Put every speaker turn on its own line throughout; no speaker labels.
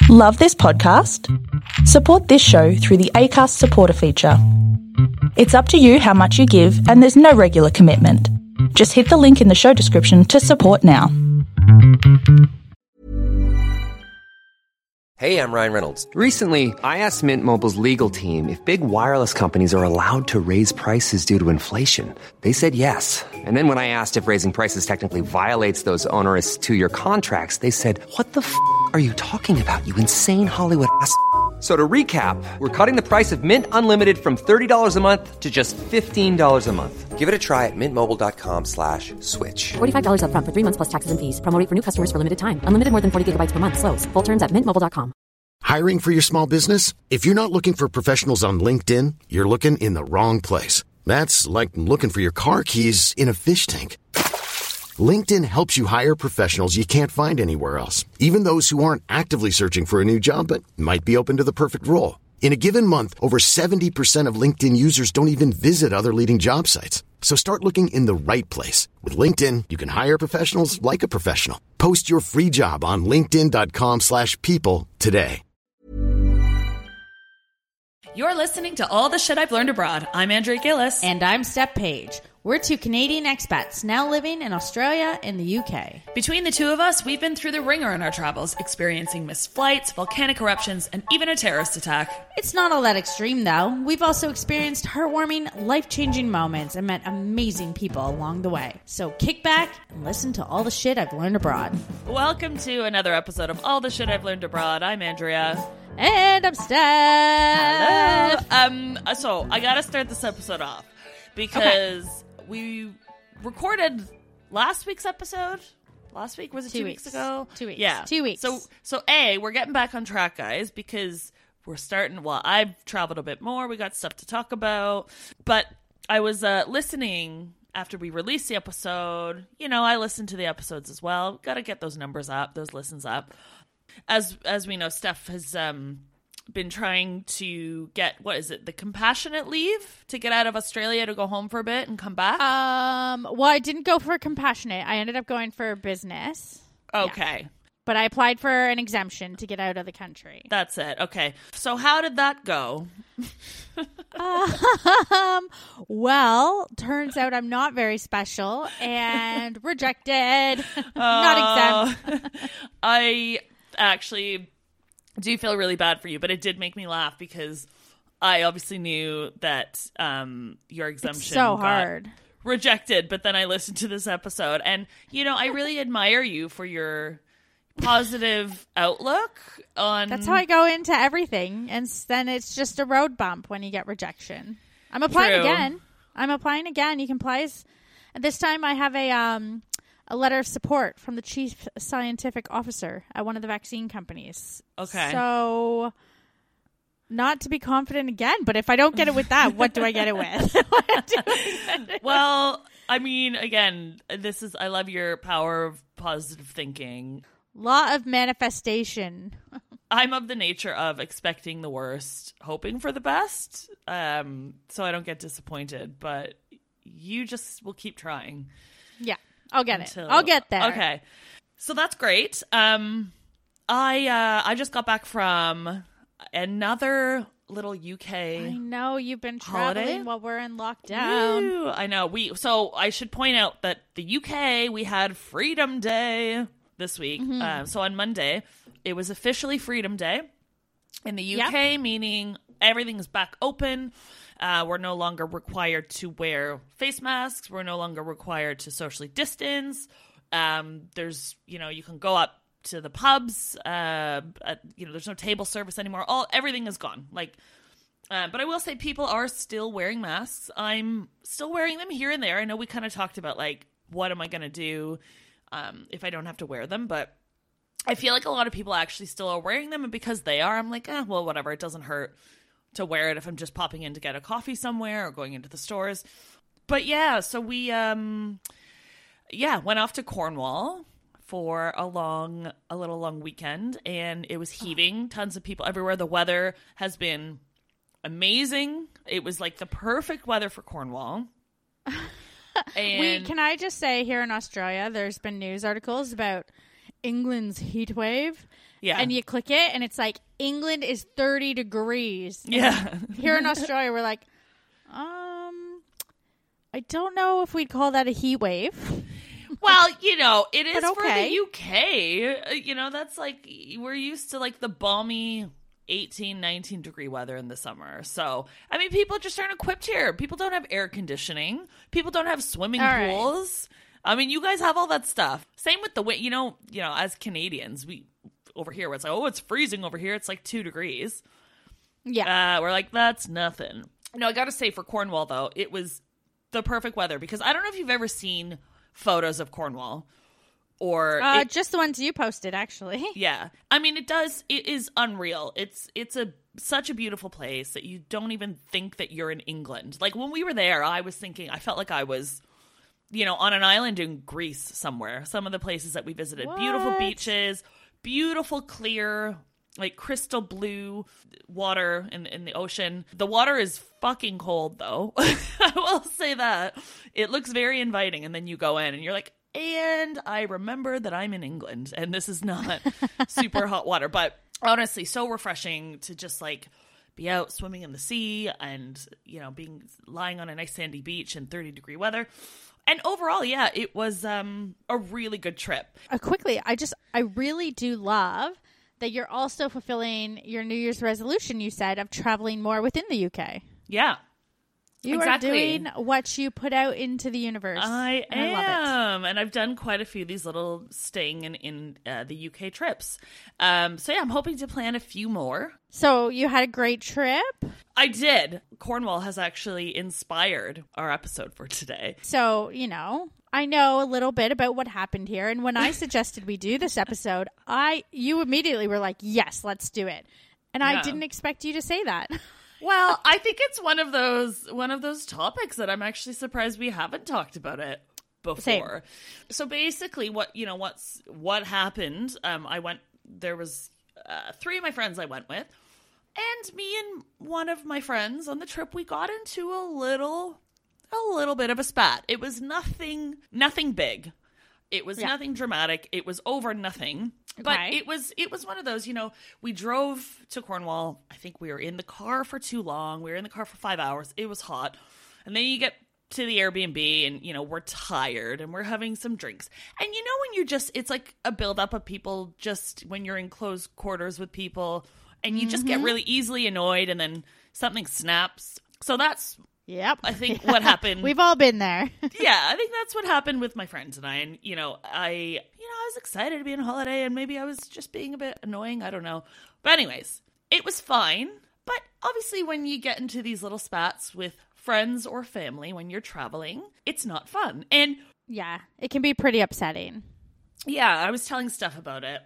Love this podcast? Support this show through the Acast supporter feature. It's up to you how much you give, and there's no regular commitment. Just hit the link in the show description to support now.
Hey, I'm Ryan Reynolds. Recently, I asked Mint Mobile's legal team if big wireless companies are allowed to raise prices due to inflation. They said yes. And then when I asked if raising prices technically violates those onerous two-year contracts, they said, "What the f*** are you talking about, you insane Hollywood ass?" So to recap, we're cutting the price of Mint Unlimited from $30 a month to just $15 a month. Give it a try at mintmobile.com/switch.
$45 up front for 3 months plus taxes and fees. Promo rate for new customers for limited time. Unlimited more than 40 gigabytes per month. Slows full terms at mintmobile.com.
Hiring for your small business? If you're not looking for professionals on LinkedIn, you're looking in the wrong place. That's like looking for your car keys in a fish tank. LinkedIn helps you hire professionals you can't find anywhere else, even those who aren't actively searching for a new job but might be open to the perfect role. In a given month, over 70% of LinkedIn users don't even visit other leading job sites. So start looking in the right place. With LinkedIn, you can hire professionals like a professional. Post your free job on linkedin.com/people today.
You're listening to All the Shit I've Learned Abroad. I'm Andrea Gillis.
And I'm Steph Page. We're two Canadian expats now living in Australia and the UK.
Between the two of us, we've been through the ringer in our travels, experiencing missed flights, volcanic eruptions, and even a terrorist attack.
It's not all that extreme, though. We've also experienced heartwarming, life-changing moments and met amazing people along the way. So kick back and listen to All the Shit I've Learned Abroad.
Welcome to another episode of All the Shit I've Learned Abroad. I'm Andrea.
And I'm Steph.
Hello. So I gotta start this episode off because we recorded last week's episode. Last week? Was it 2 weeks ago?
2 weeks.
Yeah.
2 weeks.
So we're getting back on track, guys, because we're starting, well, I've traveled a bit more. We got stuff to talk about. But I was listening after we released the episode. You know, I listened to the episodes as well. Got to get those numbers up, those listens up. As we know, Steph has been trying to get, what is it, the compassionate leave to get out of Australia to go home for a bit and come back?
Well, I didn't go for compassionate. I ended up going for business.
Okay.
Yeah. But I applied for an exemption to get out of the country.
That's it. Okay. So how did that go?
Well, turns out I'm not very special and rejected. Not exempt.
I actually do feel really bad for you, but it did make me laugh because I obviously knew that your exemption
it's so hard.
Rejected, but then I listened to this episode and, you know, I really admire you for your positive outlook on...
That's how I go into everything, and then it's just a road bump when you get rejection. I'm applying again. You can apply and this time I have a letter of support from the chief scientific officer at one of the vaccine companies.
Okay.
So, not to be confident again, but if I don't get it with that, what do I get it with?
Well, I mean, again, I love your power of positive thinking.
Law of manifestation.
I'm of the nature of expecting the worst, hoping for the best, so I don't get disappointed, but you just will keep trying.
Yeah. I'll get it. I'll get there.
Okay. So that's great. I just got back from another little UK.
I know you've been
holiday
traveling while we're in lockdown.
Woo, I know. So I should point out that the UK, we had Freedom Day this week.
Mm-hmm.
So on Monday, it was officially Freedom Day in the UK, meaning everything's back open. We're no longer required to wear face masks. We're no longer required to socially distance. There's, you can go up to the pubs. There's no table service anymore. Everything is gone. But I will say people are still wearing masks. I'm still wearing them here and there. I know we kind of talked about what am I going to do if I don't have to wear them, but I feel like a lot of people actually still are wearing them, and because they are, I'm like, well, whatever. It doesn't hurt to wear it if I'm just popping in to get a coffee somewhere or going into the stores. But yeah, so we went off to Cornwall for a little long weekend, and it was heaving. Tons of people everywhere. The weather has been amazing. It was like the perfect weather for Cornwall. And
Can I just say, here in Australia, there's been news articles about England's heat wave,
Yeah.
And you click it, and it's like, England is 30 degrees.
Yeah.
Here in Australia, we're like, I don't know if we'd call that a heat wave.
Well, it is
But okay.
for the UK. That's like, we're used to like the balmy 18, 19 degree weather in the summer. So, I mean, people just aren't equipped here. People don't have air conditioning. People don't have swimming pools. I mean, you guys have all that stuff. Same with the wind. As Canadians, we over here, it's like, oh, it's freezing over here. It's like 2 degrees.
Yeah.
We're like, that's nothing. No, I got to say, for Cornwall, though, it was the perfect weather, because I don't know if you've ever seen photos of Cornwall or
just the ones you posted, actually.
Yeah. I mean, it is unreal. It's such a beautiful place that you don't even think that you're in England. Like, when we were there, I felt like I was, on an island in Greece somewhere. Some of the places that we visited, beautiful beaches, beautiful, clear, like crystal blue water in the ocean. The water is fucking cold, though. I will say that. It looks very inviting, and then you go in and you're like, and I remember that I'm in England and this is not super hot water. But honestly, so refreshing to just like be out swimming in the sea and, lying on a nice sandy beach in 30-degree weather. And overall, yeah, it was a really good trip.
Quickly, I really do love that you're also fulfilling your New Year's resolution, you said, of traveling more within the UK.
Yeah.
You are doing what you put out into the universe.
I am.
I love it.
And I've done quite a few of these little staying in the UK trips. So yeah, I'm hoping to plan a few more.
So you had a great trip?
I did. Cornwall has actually inspired our episode for today.
So, I know a little bit about what happened here. And when I suggested we do this episode, you immediately were like, yes, let's do it. And I didn't expect you to say that.
Well, I think it's one of those topics that I'm actually surprised we haven't talked about it before.
Same.
So basically, what happened? There was 3 of my friends I went with, and me and one of my friends on the trip, we got into a little bit of a spat. It was nothing big. It was nothing dramatic. It was over nothing. But it was one of those, we drove to Cornwall. I think we were in the car for too long. We were in the car for 5 hours. It was hot. And then you get to the Airbnb and, we're tired and we're having some drinks. And when it's like a buildup of people just when you're in close quarters with people and you just get really easily annoyed and then something snaps. So that's...
Yep.
I think what happened.
We've all been there.
Yeah, I think that's what happened with my friends and I. And, I was excited to be on holiday and maybe I was just being a bit annoying. I don't know. But anyways, it was fine. But obviously when you get into these little spats with friends or family when you're traveling, it's not fun. And
yeah, it can be pretty upsetting.
Yeah, I was telling Steph about it.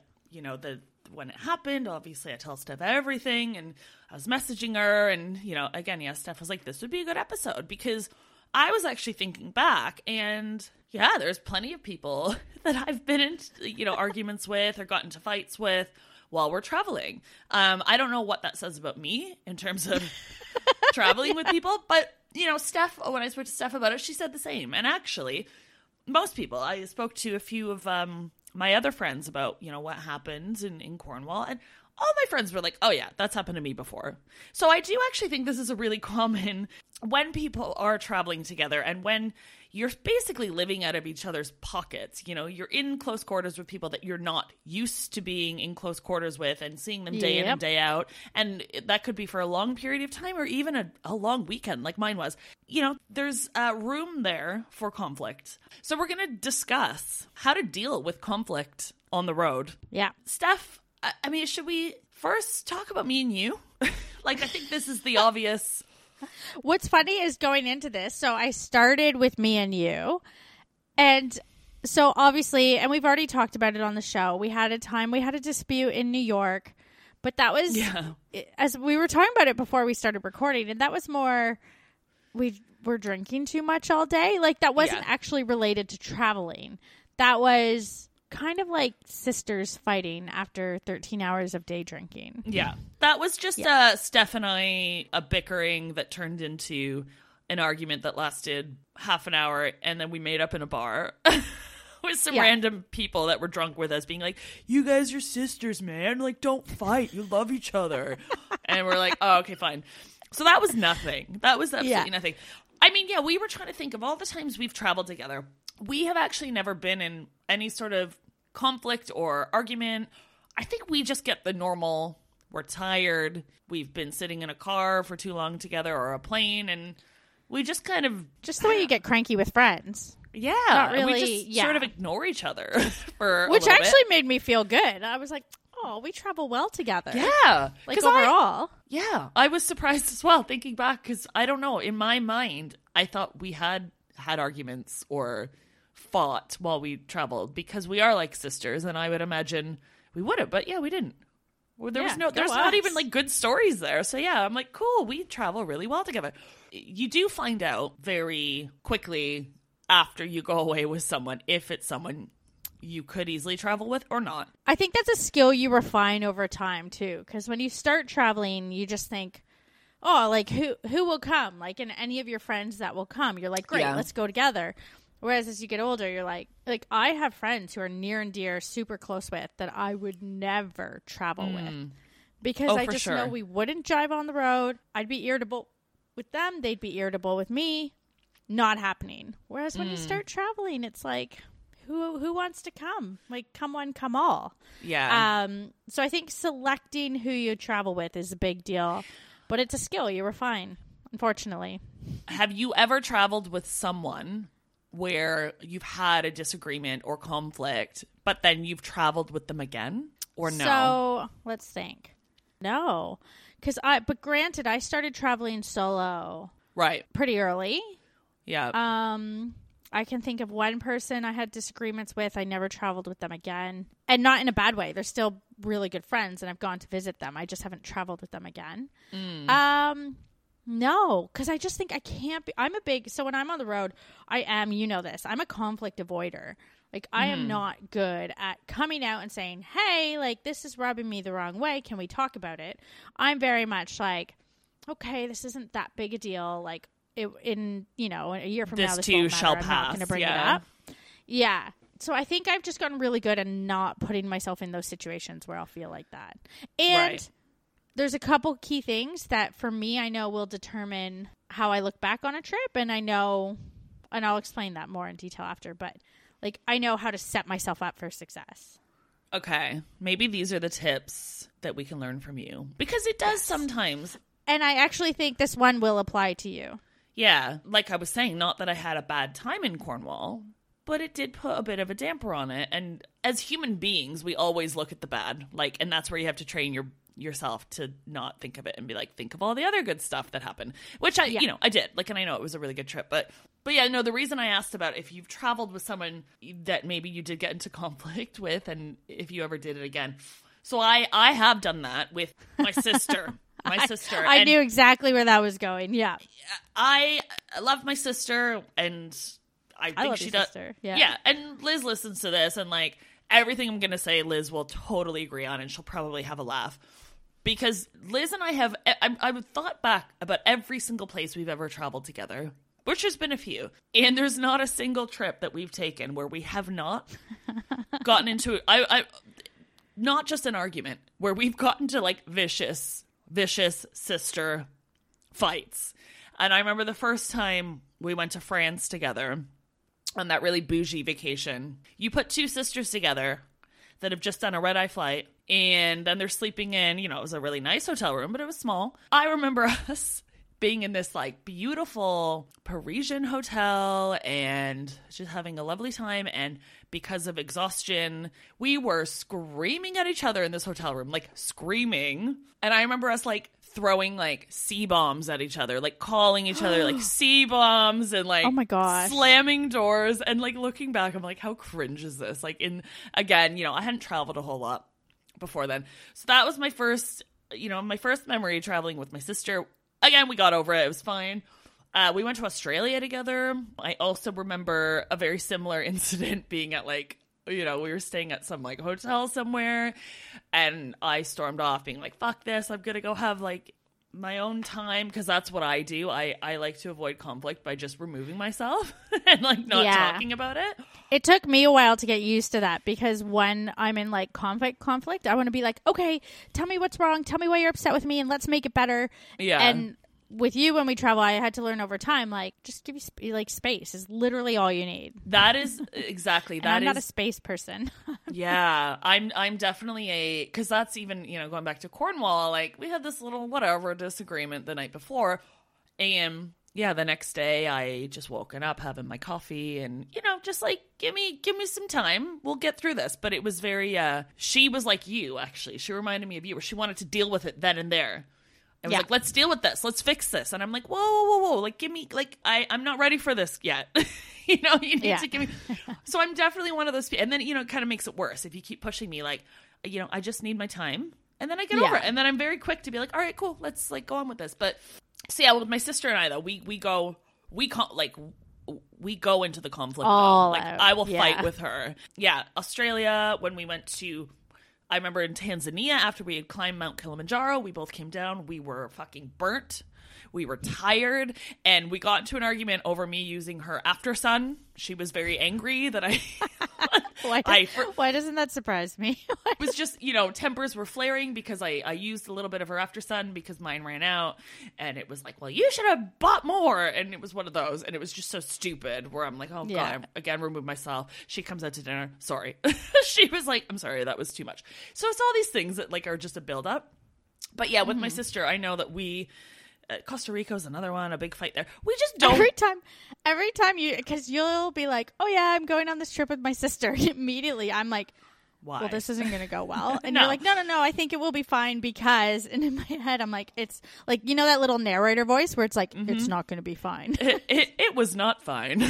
When it happened, obviously I tell Steph everything and I was messaging her and, again, Steph was like, this would be a good episode because I was actually thinking back and there's plenty of people that I've been in, arguments with or got into fights with while we're traveling. I don't know what that says about me in terms of traveling with people, but, Steph, when I spoke to Steph about it, she said the same. And actually, most people, I spoke to a few of my other friends about, what happened in Cornwall. And all my friends were like, oh, yeah, that's happened to me before. So I do actually think this is a really common when people are traveling together and when you're basically living out of each other's pockets. You're in close quarters with people that you're not used to being in close quarters with and seeing them day in and day out. And that could be for a long period of time or even a long weekend like mine was. There's room there for conflict. So we're going to discuss how to deal with conflict on the road.
Yeah.
Steph, I mean, should we first talk about me and you? I think this is the obvious...
What's funny is going into this, so I started with me and you. And so obviously, and we've already talked about it on the show, we had a dispute in New York, but that was, as we were talking about it before we started recording, and that was more, we were drinking too much all day. That wasn't actually related to traveling. That was kind of like sisters fighting after 13 hours of day drinking.
Yeah. That was just Steph and I, a bickering that turned into an argument that lasted half an hour and then we made up in a bar. with some random people that were drunk with us being like, you guys are sisters, man. Like, don't fight. You love each other. And we're like, oh, okay, fine. So that was nothing. That was absolutely nothing. I mean, we were trying to think of all the times we've traveled together. We have actually never been in any sort of conflict or argument. I think we just get the normal, we're tired, we've been sitting in a car for too long together or a plane, and we just kind of...
Just the way you get cranky with friends.
Yeah.
Not really,
we just sort of ignore each other for
Which
a little
actually
bit.
made me feel good. I was like, oh, we travel well together.
Yeah.
Like, overall.
I was surprised as well, thinking back, because I don't know, in my mind, I thought we had arguments or fought while we traveled, because we are like sisters, and I would imagine we would have, but we didn't. There's not even like good stories there. So I'm like, cool, we travel really well together. You do find out very quickly after you go away with someone if it's someone you could easily travel with or not.
I think that's a skill you refine over time too, because when you start traveling, you just think, oh, like who will come? Like, and any of your friends that will come, you're like, great, let's go together. Whereas as you get older, you're like I have friends who are near and dear, super close with, that I would never travel with. Because I just know we wouldn't drive on the road. I'd be irritable with them. They'd be irritable with me. Not happening. Whereas when you start traveling, it's like, who wants to come? Like, come one, come all.
Yeah.
So I think selecting who you travel with is a big deal. But it's a skill you refine, unfortunately.
Have you ever traveled with someone where you've had a disagreement or conflict, but then you've traveled with them again, or no?
So let's think. No, but granted, I started traveling solo pretty early.
Yeah.
I can think of one person I had disagreements with. I never traveled with them again, and not in a bad way. They're still really good friends, and I've gone to visit them. I just haven't traveled with them again. No, because I just think I can't be. So when I'm on the road, I am, this, I'm a conflict avoider. Like, I am not good at coming out and saying, hey, like, this is rubbing me the wrong way. Can we talk about it? I'm very much like, okay, this isn't that big a deal. Like, a year from now, this
too
won't
shall
matter.
pass.
I'm not going to bring it up. Yeah. So I think I've just gotten really good at not putting myself in those situations where I'll feel like that. And there's a couple key things that for me, I know will determine how I look back on a trip. And I'll explain that more in detail after, but like, I know how to set myself up for success.
Okay. Maybe these are the tips that we can learn from you, because it does sometimes.
And I actually think this one will apply to you.
Yeah. Like I was saying, not that I had a bad time in Cornwall, but it did put a bit of a damper on it. And as human beings, we always look at the bad, and that's where you have to train yourself to not think of it and be like, think of all the other good stuff that happened, which I did. Like, and I know it was a really good trip, but yeah, no, the reason I asked about if you've traveled with someone that maybe you did get into conflict with, and if you ever did it again. So I have done that with my sister.
I knew exactly where that was going. Yeah.
I love my sister, and I think she does.
Sister.
Yeah. And Liz listens to this, and like, everything I'm going to say, Liz will totally agree on, and she'll probably have a laugh. Because Liz and I I've thought back about every single place we've ever traveled together, which has been a few. And there's not a single trip that we've taken where we have not gotten into not just an argument, where we've gotten to like vicious sister fights. And I remember the first time we went to France together on that really bougie vacation. You put two sisters together that have just done a red-eye flight, and then they're sleeping in, it was a really nice hotel room, but it was small. I remember us being in this like beautiful Parisian hotel and just having a lovely time, and because of exhaustion, we were screaming at each other in this hotel room, like screaming. And I remember us like throwing like C-bombs at each other, like calling each other like C-bombs, and like,
oh my gosh,
slamming doors. And like, looking back, I'm like, how cringe is this? Like, again, I hadn't traveled a whole lot before then. So that was my first memory traveling with my sister. Again, we got over it. It was fine. We went to Australia together. I also remember a very similar incident being at like, we were staying at some like hotel somewhere, and I stormed off being like, fuck this, I'm gonna go have like my own time, because that's what I do. I like to avoid conflict by just removing myself and like not talking about it.
It took me a while to get used to that, because when I'm in like conflict, I want to be like, okay, tell me what's wrong. Tell me why you're upset with me and let's make it better.
Yeah.
And with you, when we travel, I had to learn over time, like, just give you like space is literally all you need.
That is exactly.
I'm not a space person.
Yeah, I'm definitely because that's even, going back to Cornwall, like we had this little whatever disagreement the night before, and the next day I just woken up having my coffee and just like give me some time, we'll get through this. But it was very she was like you, actually. She reminded me of you, where she wanted to deal with it then and there. I was like, let's deal with this. Let's fix this. And I'm like, whoa. Like, give me, like, I'm not ready for this yet. You need to give me. So I'm definitely one of those people. And then, it kind of makes it worse if you keep pushing me, like, I just need my time. And then I get over it. And then I'm very quick to be like, all right, cool. Let's like go on with this. But so with my sister and I, though, we go into the conflict. Like, I will fight with her. Yeah. Australia, when we went to, I remember in Tanzania, after we had climbed Mount Kilimanjaro, we both came down. We were fucking burnt. We were tired. And we got into an argument over me using her after sun. She was very angry that I...
Why doesn't that surprise me?
It was just, tempers were flaring because I used a little bit of her after sun because mine ran out. And it was like, well, you should have bought more. And it was one of those. And it was just so stupid where I'm like, oh, God, I again remove myself. She comes out to dinner. Sorry. She was like, I'm sorry, that was too much. So it's all these things that like are just a build up. But yeah, with my sister, I know that Costa Rica is another one, a big fight there. We just don't.
Every time because you'll be like, oh yeah, I'm going on this trip with my sister. Immediately, I'm like, why? Well, this isn't going to go well. And you're like, no, I think it will be fine because, and in my head, I'm like, it's like, that little narrator voice where it's like, it's not going to be fine.
It was not fine.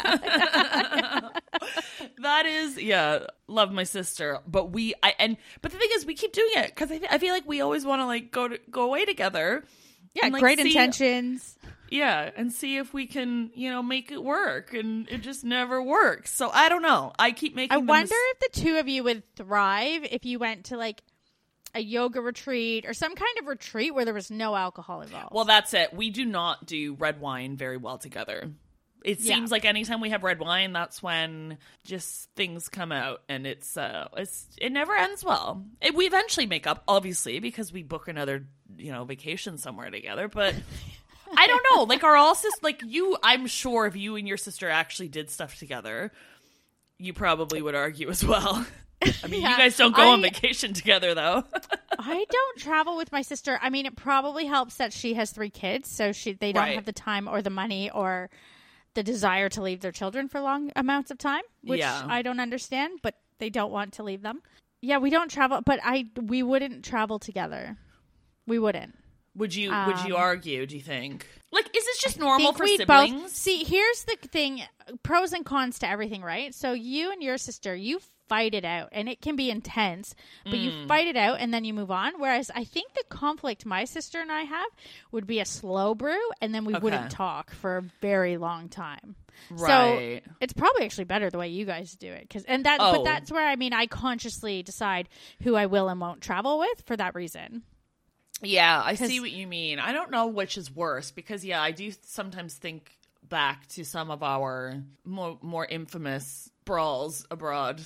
Yeah. That is, love my sister. But but the thing is, we keep doing it because I feel like we always want to like go away together.
Yeah, and, like, great intentions.
Yeah, and see if we can, make it work, and it just never works. So I don't know. I keep making.
I wonder if the two of you would thrive if you went to like a yoga retreat or some kind of retreat where there was no alcohol involved.
Well, that's it. We do not do red wine very well together. It seems like anytime we have red wine, that's when just things come out, and it never ends well. We eventually make up, obviously, because we book another vacation somewhere together. But I don't know, like I'm sure if you and your sister actually did stuff together, you probably would argue as well. I mean, you guys don't go on vacation together, though.
I don't travel with my sister. I mean, it probably helps that she has 3 kids, so they don't have the time or the money or the desire to leave their children for long amounts of time, which I don't understand, but they don't want to leave them. Yeah, we don't travel, but we wouldn't travel together. We wouldn't.
Would you argue, do you think? Like, is this just normal for siblings?
See, here's the thing. Pros and cons to everything, right? So you and your sister, you fight it out, and it can be intense, but you fight it out, and then you move on. Whereas I think the conflict my sister and I have would be a slow brew, and then we wouldn't talk for a very long time. Right. So it's probably actually better the way you guys do it. But that's where, I consciously decide who I will and won't travel with for that reason.
Yeah, I see what you mean. I don't know which is worse because, I do sometimes think back to some of our more infamous brawls abroad.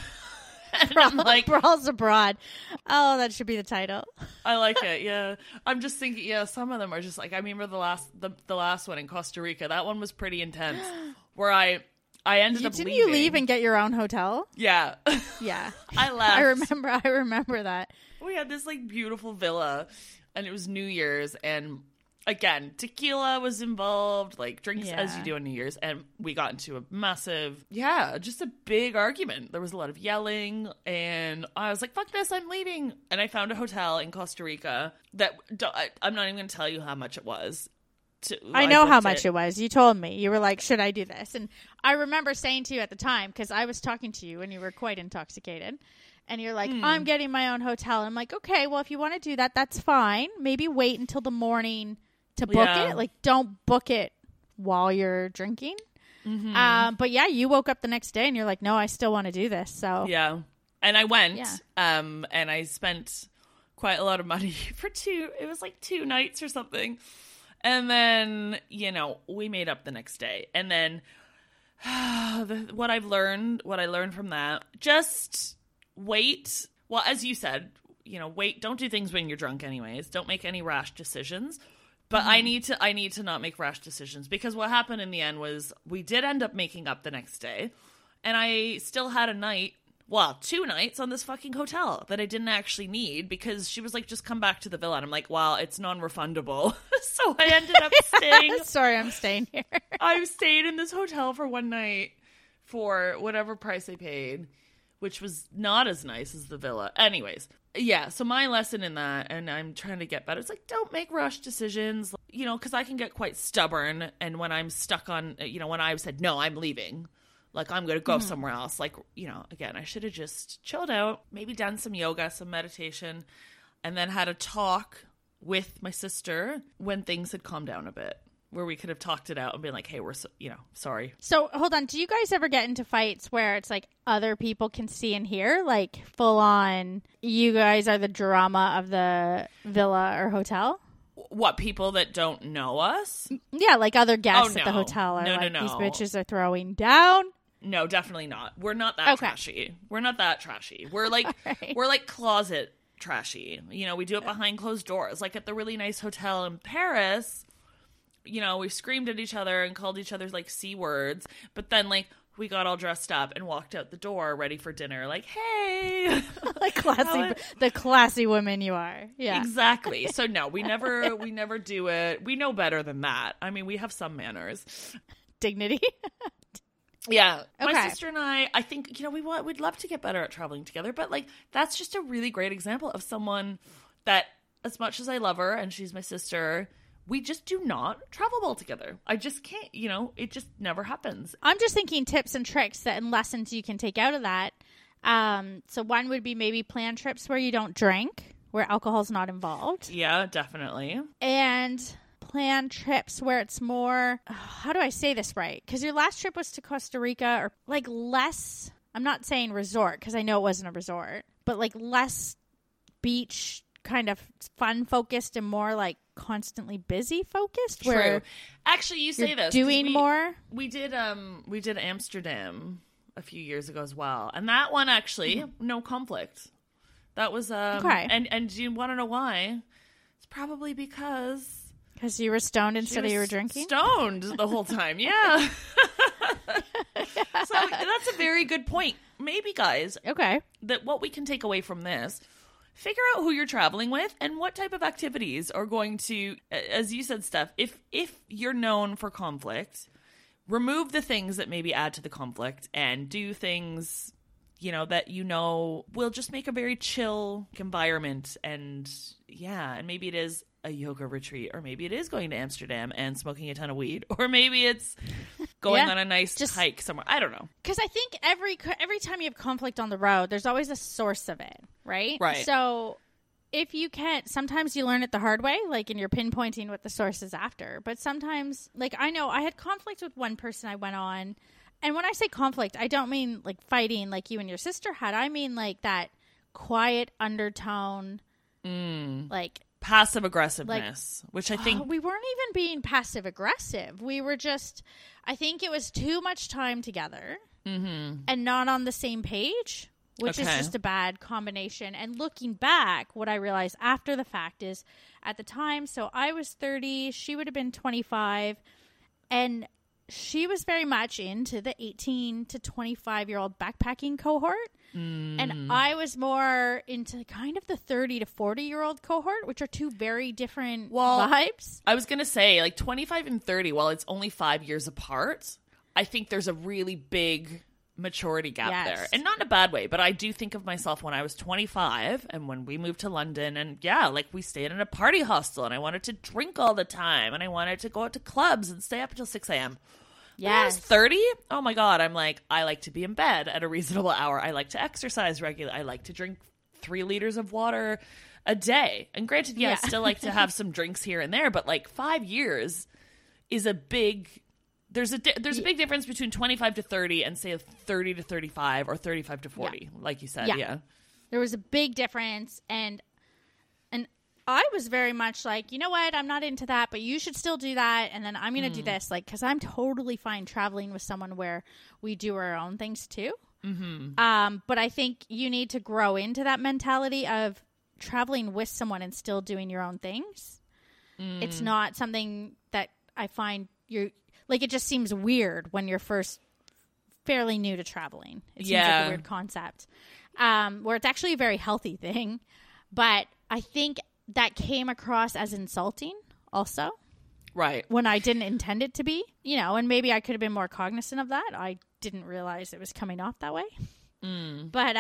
Brawls abroad. Oh, that should be the title.
I like it. Yeah, I'm just thinking. Some of them are just like I remember the last one in Costa Rica. That one was pretty intense. Where I ended up leaving.
Didn't you leave and get your own hotel?
Yeah.
Yeah.
I left.
I remember that.
We had this like beautiful villa, and it was New Year's, and again, tequila was involved, like drinks as you do on New Year's, and we got into a massive, just a big argument. There was a lot of yelling, and I was like, fuck this, I'm leaving. And I found a hotel in Costa Rica that, I'm not even going to tell you how much it was.
I know how much it was. You told me. You were like, should I do this? And I remember saying to you at the time, because I was talking to you and you were quite intoxicated. And you're like, I'm getting my own hotel. And I'm like, okay, well, if you want to do that, that's fine. Maybe wait until the morning to book it. Like, don't book it while you're drinking. Mm-hmm. But you woke up the next day and you're like, no, I still want to do this. So
and I went, and I spent quite a lot of money for it was like 2 nights or something. And then, we made up the next day. And then what I learned from that, just wait. Well, as you said, wait, don't do things when you're drunk anyways. Don't make any rash decisions. But I need to not make rash decisions, because what happened in the end was we did end up making up the next day, and I still had 2 nights on this fucking hotel that I didn't actually need, because she was like, just come back to the villa. And I'm like, well, it's non-refundable. So I ended up staying.
Sorry, I'm staying here.
I stayed in this hotel for 1 night for whatever price I paid, which was not as nice as the villa. Anyways, yeah, so my lesson in that, and I'm trying to get better, it's like, don't make rush decisions, because I can get quite stubborn. And when I'm stuck on, when I said, no, I'm leaving, like, I'm going to go somewhere else. Like, again, I should have just chilled out, maybe done some yoga, some meditation, and then had a talk with my sister when things had calmed down a bit, where we could have talked it out and been like, hey, we're, sorry.
So hold on. Do you guys ever get into fights where it's like other people can see and hear, like full on, you guys are the drama of the villa or hotel?
What, people that don't know us?
Yeah, like other guests at the hotel are
no.
These bitches are throwing down.
No, definitely not. We're not that trashy. We're not that trashy. We're like, we're like closet trashy. We do it behind closed doors. Like at the really nice hotel in Paris, we screamed at each other and called each other like C words, but then like we got all dressed up and walked out the door ready for dinner. Like, hey,
like the classy women you are. Yeah,
exactly. So no, we never do it. We know better than that. I mean, we have some manners,
dignity.
Yeah.
Okay.
My sister and I think, we'd love to get better at traveling together, but like, that's just a really great example of someone that, as much as I love her and she's my sister, we just do not travel well together. I just can't, it just never happens.
I'm just thinking tips and tricks and lessons you can take out of that. So one would be maybe plan trips where you don't drink, where alcohol's not involved.
Yeah, definitely.
And plan trips where it's more, how do I say this right? Because your last trip was to Costa Rica, or like less, I'm not saying resort because I know it wasn't a resort, but like less beach kind of fun focused and more like constantly busy focused.
True.
Where
actually, you say this
doing more.
We did Amsterdam a few years ago as well, and that one actually no conflict. That was
okay.
And do you want to know why? It's probably because
you were stoned instead of you were drinking?
Stoned the whole time, yeah. So that's a very good point. Maybe, guys,
okay,
that what we can take away from this, figure out who you're traveling with and what type of activities are going to, as you said, Steph, if you're known for conflict, remove the things that maybe add to the conflict and do things, that will just make a very chill environment. And yeah, and maybe it is a yoga retreat, or maybe it is going to Amsterdam and smoking a ton of weed, or maybe it's going on a nice hike somewhere. I don't know.
Because I think every time you have conflict on the road, there's always a source of it, right?
Right.
So if you can't, sometimes you learn it the hard way, like, and you're pinpointing what the source is after. But sometimes, like, I know I had conflict with one person I went on. And when I say conflict, I don't mean like fighting like you and your sister had. I mean like that quiet undertone, like
passive aggressiveness, which I think
we weren't even being passive aggressive. We were just, I think it was too much time together and not on the same page, which is just a bad combination. And looking back, what I realized after the fact is at the time, so I was 30, she would have been 25, and she was very much into the 18 to 25-year-old backpacking cohort. And I was more into kind of the 30 to 40-year-old cohort, which are two very different vibes.
I was going to say, like, 25 and 30, while it's only 5 years apart, I think there's a really big maturity gap there. And not in a bad way, but I do think of myself when I was 25 and when we moved to London, and we stayed in a party hostel, and I wanted to drink all the time, and I wanted to go out to clubs and stay up until 6 a.m. When I was 30, oh my God, I'm like, I like to be in bed at a reasonable hour. I like to exercise regularly. I like to drink 3 liters of water a day. And granted, I still like to have some drinks here and there, but like 5 years is a big, there's a big difference between 25 to 30 and say 30 to 35 or 35 to 40, like you said. Yeah.
There was a big difference. And I was very much like, you know what, I'm not into that, but you should still do that, and then I'm going to do this, like, because I'm totally fine traveling with someone where we do our own things too. Mm-hmm. But I think you need to grow into that mentality of traveling with someone and still doing your own things. It's not something that I find you're like, it just seems weird when you're first fairly new to traveling. It seems like a weird concept, where it's actually a very healthy thing. But I think that came across as insulting also.
Right.
When I didn't intend it to be, you know, and maybe I could have been more cognizant of that. I didn't realize it was coming off that way. But,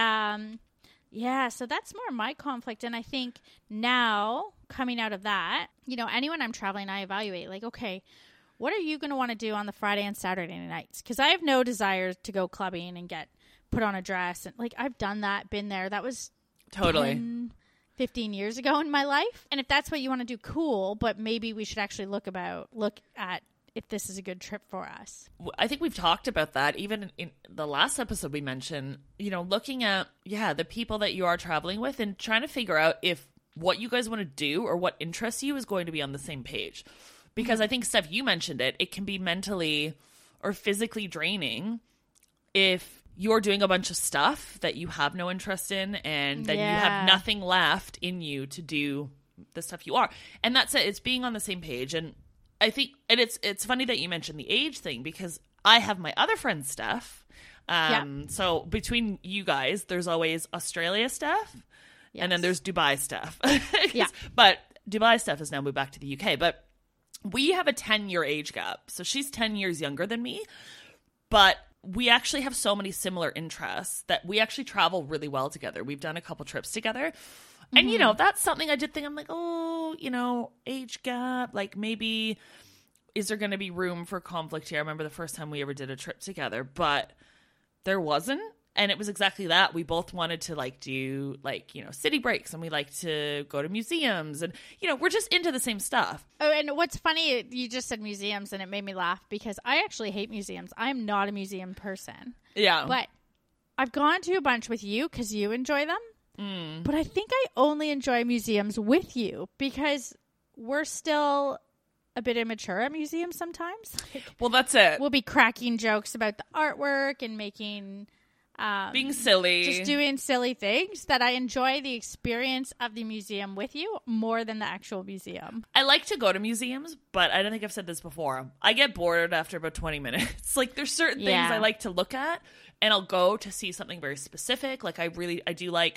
yeah, so that's more my conflict. And I think now, coming out of that, you know, anyone I'm traveling, I evaluate, like, okay, what are you going to want to do on the Friday and Saturday nights? Because I have no desire to go clubbing and put on a dress. And, like, I've done that, been there. That was
totally
15 years ago in my life. And if that's what you want to do, cool. But maybe we should actually look at if this is a good trip for us.
I think we've talked about that even in the last episode we mentioned, you know, looking at, the people that you are traveling with and trying to figure out if what you guys want to do or what interests you is going to be on the same page. Because I think, Steph, you mentioned it can be mentally or physically draining if you're doing a bunch of stuff that you have no interest in and then you have nothing left in you to do the stuff you are. And that's it. It's being on the same page. And I think, and it's funny that you mentioned the age thing because I have my other friend, Steph. So between you guys, there's always Australia Steph and then there's Dubai Steph. But Dubai Steph has now moved back to the UK. But we have a 10-year age gap. So she's 10 years younger than me. But we actually have so many similar interests that we actually travel really well together. We've done a couple trips together. And, you know, that's something I did think, I'm like, oh, you know, age gap, like maybe is there going to be room for conflict here? I remember the first time we ever did a trip together, but there wasn't. And it was exactly that. We both wanted to like do like, you know, city breaks and we like to go to museums and, you know, we're just into the same stuff.
Oh, and what's funny, you just said museums and it made me laugh because I actually hate museums. I'm not a museum person.
Yeah.
But I've gone to a bunch with you because you enjoy them. But I think I only enjoy museums with you because we're still a bit immature at museums sometimes. Like,
well, that's it.
We'll be cracking jokes about the artwork and making...
being silly.
Just doing silly things that I enjoy the experience of the museum with you more than the actual museum.
I like to go to museums, but I don't think I've said this before. I get bored after about 20 minutes. Like there's certain things I like to look at and I'll go to see something very specific. Like I do like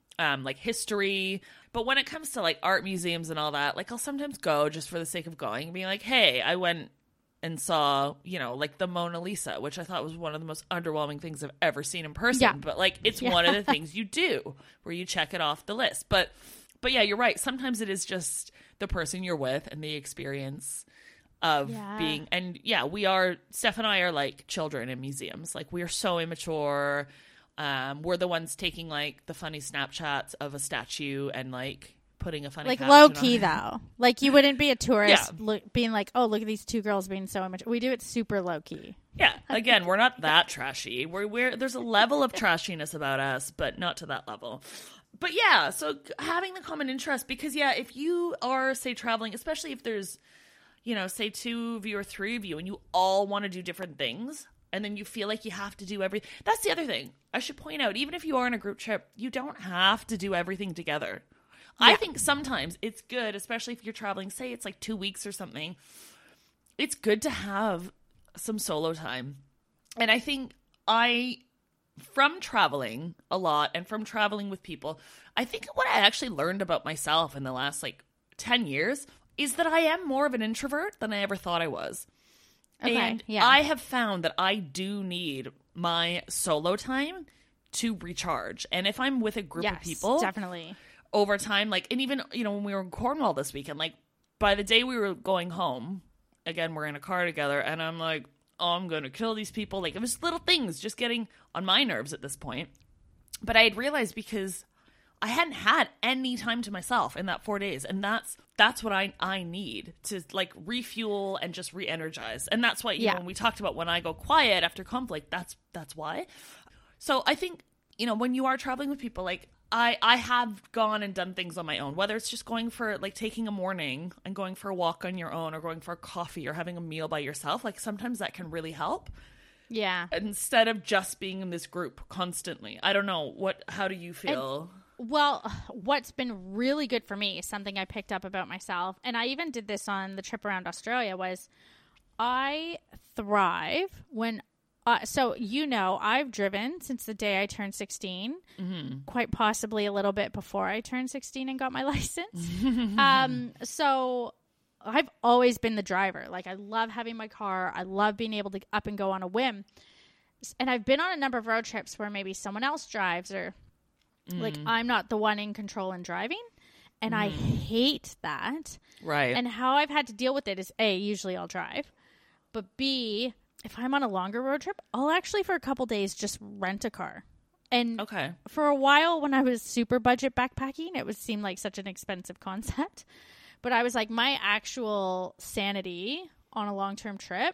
history. But when it comes to like art museums and all that, like I'll sometimes go just for the sake of going and being like, hey, I went and saw, you know, like the Mona Lisa, which I thought was one of the most underwhelming things I've ever seen in person. Yeah. But like, it's one of the things you do where you check it off the list. But yeah, you're right. Sometimes it is just the person you're with and the experience of being, and Steph and I are like children in museums. Like we are so immature. We're the ones taking like the funny Snapchats of a statue and like putting a funny
like low key though. Like you wouldn't be a tourist being like, oh, look at these two girls being so immature. We do it super low key.
Yeah. Again, we're not that trashy. We're there's a level of trashiness about us, but not to that level. But yeah, so having the common interest, because if you are, say, traveling, especially if there's, you know, say 2 of you or 3 of you and you all want to do different things and then you feel like you have to do everything. That's the other thing I should point out. Even if you are in a group trip, you don't have to do everything together. Yeah. I think sometimes it's good, especially if you're traveling, say it's like 2 weeks or something, it's good to have some solo time. And I think from traveling a lot and from traveling with people, I think what I actually learned about myself in the last like 10 years is that I am more of an introvert than I ever thought I was. Okay, and I have found that I do need my solo time to recharge. And if I'm with a group of people,
definitely
over time, like, and even, you know, when we were in Cornwall this weekend, like by the day we were going home, again, we're in a car together and I'm like, oh, I'm going to kill these people. Like it was little things just getting on my nerves at this point. But I had realized because I hadn't had any time to myself in that 4 days. And that's what I need to like refuel and just re-energize. And that's why, you know, when we talked about when I go quiet after conflict, that's why. So I think, you know, when you are traveling with people, like I have gone and done things on my own, whether it's just going for like taking a morning and going for a walk on your own or going for a coffee or having a meal by yourself. Like sometimes that can really help.
Yeah.
Instead of just being in this group constantly. I don't know. How do you feel?
Well, what's been really good for me, something I picked up about myself, and I even did this on the trip around Australia, was I thrive when so, I've driven since the day I turned 16, quite possibly a little bit before I turned 16 and got my license. So I've always been the driver. Like, I love having my car. I love being able to up and go on a whim. And I've been on a number of road trips where maybe someone else drives or like I'm not the one in control and driving. And I hate that.
Right.
And how I've had to deal with it is A, usually I'll drive. But B, if I'm on a longer road trip, I'll actually for a couple days just rent a car. And for a while when I was super budget backpacking, it would seem like such an expensive concept. But I was like, my actual sanity on a long-term trip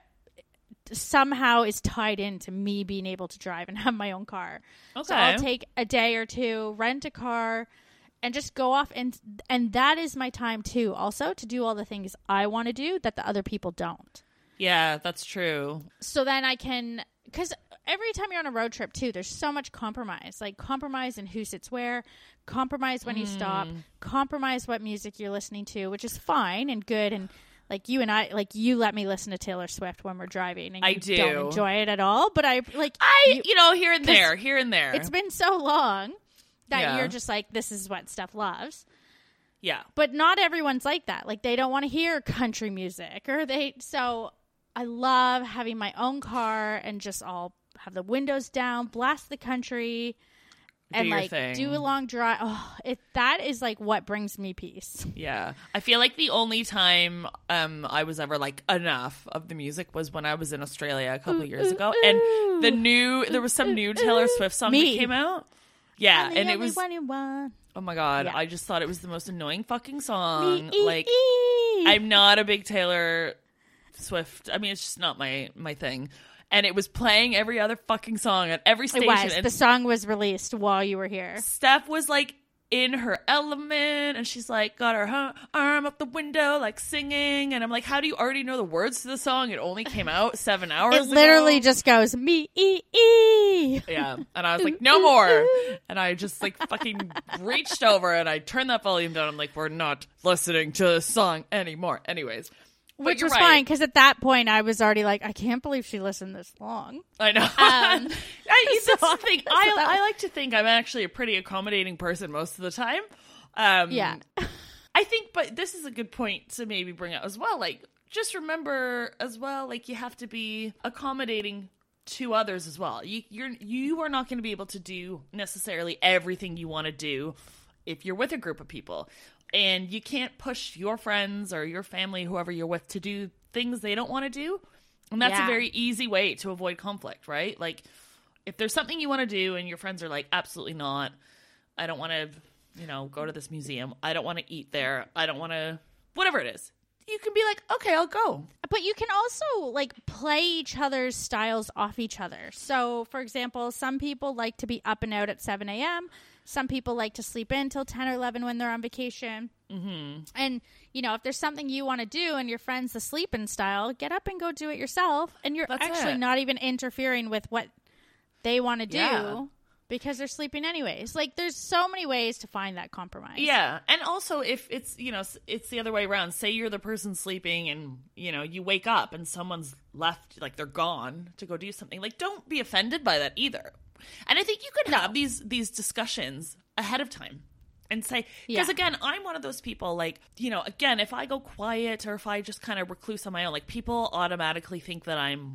somehow is tied into me being able to drive and have my own car. Okay. So I'll take a day or two, rent a car, and just go off. And that is my time too, also, to do all the things I want to do that the other people don't.
Yeah, that's true.
So then I can, because every time you're on a road trip too, there's so much compromise. Like compromise in who sits where, compromise when you stop, compromise what music you're listening to, which is fine and good. And like you and I, like you let me listen to Taylor Swift when we're driving, and you don't enjoy it at all. But I
here and there.
It's been so long that you're just like, this is what Steph loves.
Yeah.
But not everyone's like that. Like they don't want to hear country music so I love having my own car and just all have the windows down, blast the country, and like do a long drive. Oh, that is like what brings me peace.
Yeah. I feel like the only time I was ever like enough of the music was when I was in Australia a couple of years ago. And there was some new Taylor Swift song that came out. Yeah. And it was, oh my God. Yeah. I just thought it was the most annoying fucking song. Like, I'm not a big Taylor Swift. I mean, it's just not my thing. And it was playing every other fucking song at every station.
It was. The song was released while you were here.
Steph was like in her element, and she's like got her arm up the window, like singing. And I'm like, how do you already know the words to the song? It only came out 7 hours ago.
It literally just goes me.
Yeah, and I was like, no more. And I just like fucking reached over and I turned that volume down. I'm like, we're not listening to this song anymore. Anyways.
Which was fine, because at that point I was already like, I can't believe she listened this long.
I know. That's the thing. I like to think I'm actually a pretty accommodating person most of the time.
Yeah.
I think, but this is a good point to maybe bring up as well. Like, just remember as well, like, you have to be accommodating to others as well. You are not going to be able to do necessarily everything you want to do if you're with a group of people. And you can't push your friends or your family, whoever you're with, to do things they don't want to do. And that's a very easy way to avoid conflict, right? Like, if there's something you want to do and your friends are like, absolutely not. I don't want to, go to this museum. I don't want to eat there. I don't want to, whatever it is. You can be like, okay, I'll go.
But you can also, like, play each other's styles off each other. So, for example, some people like to be up and out at 7 a.m., some people like to sleep in till 10 or 11 when they're on vacation. Mm-hmm. And, if there's something you want to do and your friend's the sleeping style, get up and go do it yourself. And you're not even interfering with what they want to do because they're sleeping anyways. Like, there's so many ways to find that compromise.
Yeah. And also, if it's, it's the other way around. Say you're the person sleeping and, you wake up and someone's left, like they're gone to go do something. Like, don't be offended by that either. And I think you could have these discussions ahead of time and say, because again, I'm one of those people, like, again, if I go quiet or if I just kind of recluse on my own, like, people automatically think that I'm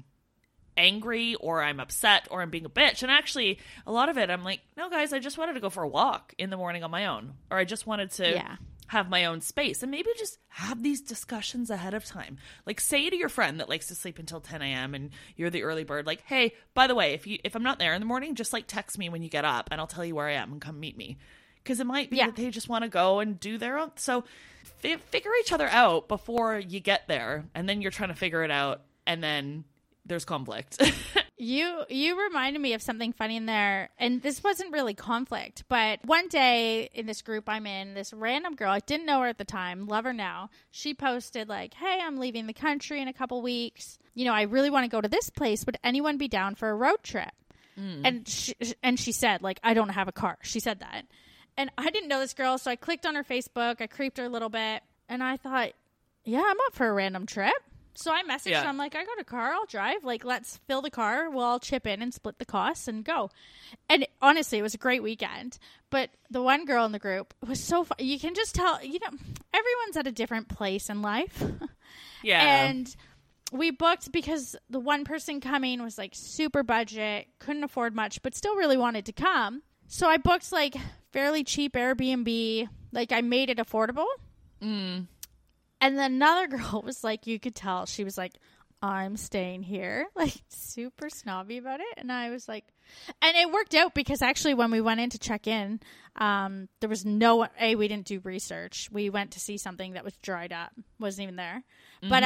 angry or I'm upset or I'm being a bitch. And actually, a lot of it, I'm like, no, guys, I just wanted to go for a walk in the morning on my own, or I just wanted to have my own space. And maybe just have these discussions ahead of time. Like, say to your friend that likes to sleep until 10 a.m. and you're the early bird, like, hey, by the way, if I'm not there in the morning, just like text me when you get up and I'll tell you where I am and come meet me. Because it might be that they just want to go and do their own. So figure each other out before you get there. And then you're trying to figure it out. And then there's conflict.
You reminded me of something funny in there, and this wasn't really conflict, but one day in this group I'm in, this random girl, I didn't know her at the time, love her now, she posted like, hey, I'm leaving the country in a couple weeks. You know, I really want to go to this place. Would anyone be down for a road trip? And she said, like, I don't have a car. She said that. And I didn't know this girl, so I clicked on her Facebook. I creeped her a little bit, and I thought, yeah, I'm up for a random trip. So I messaged her. I'm like, I got a car. I'll drive. Like, let's fill the car. We'll all chip in and split the costs and go. And honestly, it was a great weekend. But the one girl in the group was so fun. You can just tell, you know, everyone's at a different place in life.
Yeah.
And we booked because the one person coming was like super budget, couldn't afford much, but still really wanted to come. So I booked like fairly cheap Airbnb. Like, I made it affordable. And then another girl was like, you could tell, she was like, I'm staying here, like super snobby about it. And I was like, and it worked out because actually when we went in to check in, there was we didn't do research. We went to see something that was dried up, wasn't even there. But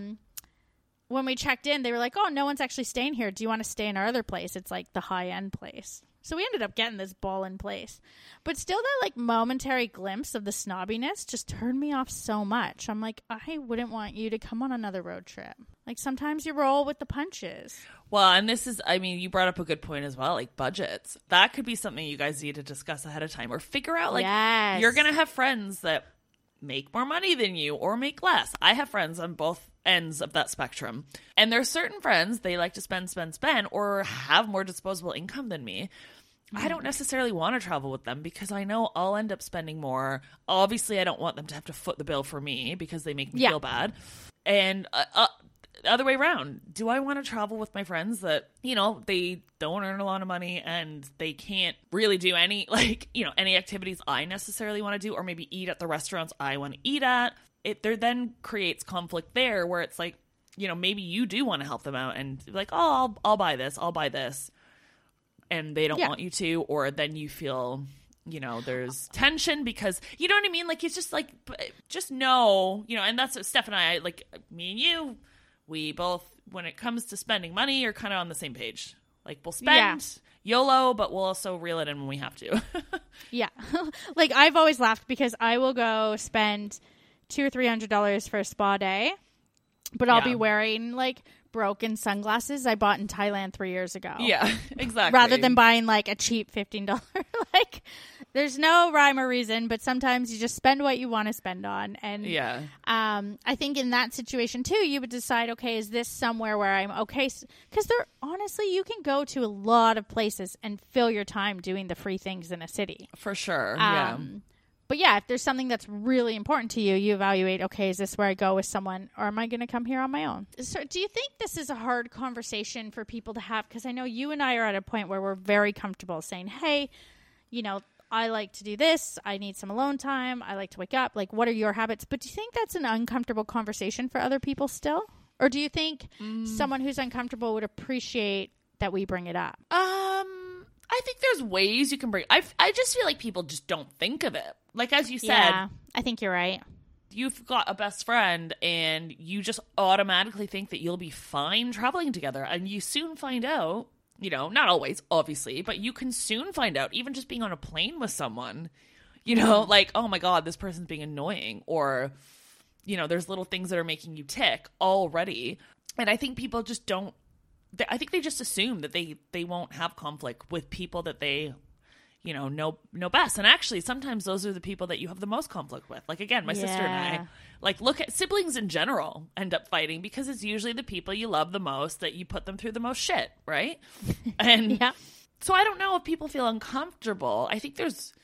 when we checked in, they were like, oh, no one's actually staying here. Do you want to stay in our other place? It's like the high end place. So we ended up getting this ball in place. But still, that like momentary glimpse of the snobbiness just turned me off so much. I'm like, I wouldn't want you to come on another road trip. Like, sometimes you roll with the punches.
Well, and this is, I mean, you brought up a good point as well, like budgets. That could be something you guys need to discuss ahead of time or figure out, like, you're going to have friends that make more money than you or make less. I have friends on both ends of that spectrum. And there's certain friends, they like to spend, or have more disposable income than me. I don't necessarily want to travel with them because I know I'll end up spending more. Obviously, I don't want them to have to foot the bill for me because they make me feel bad. And the other way around, do I want to travel with my friends that, you know, they don't earn a lot of money and they can't really do any, like, you know, any activities I necessarily want to do, or maybe eat at the restaurants I want to eat at? There then creates conflict there where it's like, you know, maybe you do want to help them out and like, oh, I'll buy this. And they don't want you to, or then you feel, you know, there's tension because, you know what I mean? Like, it's just like, just know, you know, and that's what Steph and I, like, me and you, we both, when it comes to spending money, are kind of on the same page. Like, we'll spend YOLO, but we'll also reel it in when we have to.
Yeah. Like, I've always laughed because I will go spend $200 or $300 for a spa day, but I'll be wearing, like, broken sunglasses I bought in Thailand 3 years ago.
Yeah, exactly.
Rather than buying like a cheap $15. Like, there's no rhyme or reason, but sometimes you just spend what you want to spend on. And I think in that situation too, you would decide, okay, is this somewhere where I'm okay? Because honestly, you can go to a lot of places and fill your time doing the free things in a city.
For sure.
But yeah, if there's something that's really important to you, you evaluate, okay, is this where I go with someone, or am I going to come here on my own? So do you think this is a hard conversation for people to have? Because I know you and I are at a point where we're very comfortable saying, hey, you know, I like to do this. I need some alone time. I like to wake up. Like, what are your habits? But do you think that's an uncomfortable conversation for other people still? Or do you think someone who's uncomfortable would appreciate that we bring it up?
I think there's ways you can bring. I just feel like people just don't think of it. Like, as you said,
I think you're right.
You've got a best friend and you just automatically think that you'll be fine traveling together, and you soon find out, you know, not always, obviously, but you can soon find out, even just being on a plane with someone, you know, like, oh my God, this person's being annoying, or, you know, there's little things that are making you tick already. And I think people just don't. I think they just assume that they won't have conflict with people that they, you know best. And actually, sometimes those are the people that you have the most conflict with. Like, again, my sister and I, like, look at siblings in general end up fighting because it's usually the people you love the most that you put them through the most shit, right? And so I don't know if people feel uncomfortable. I think there's...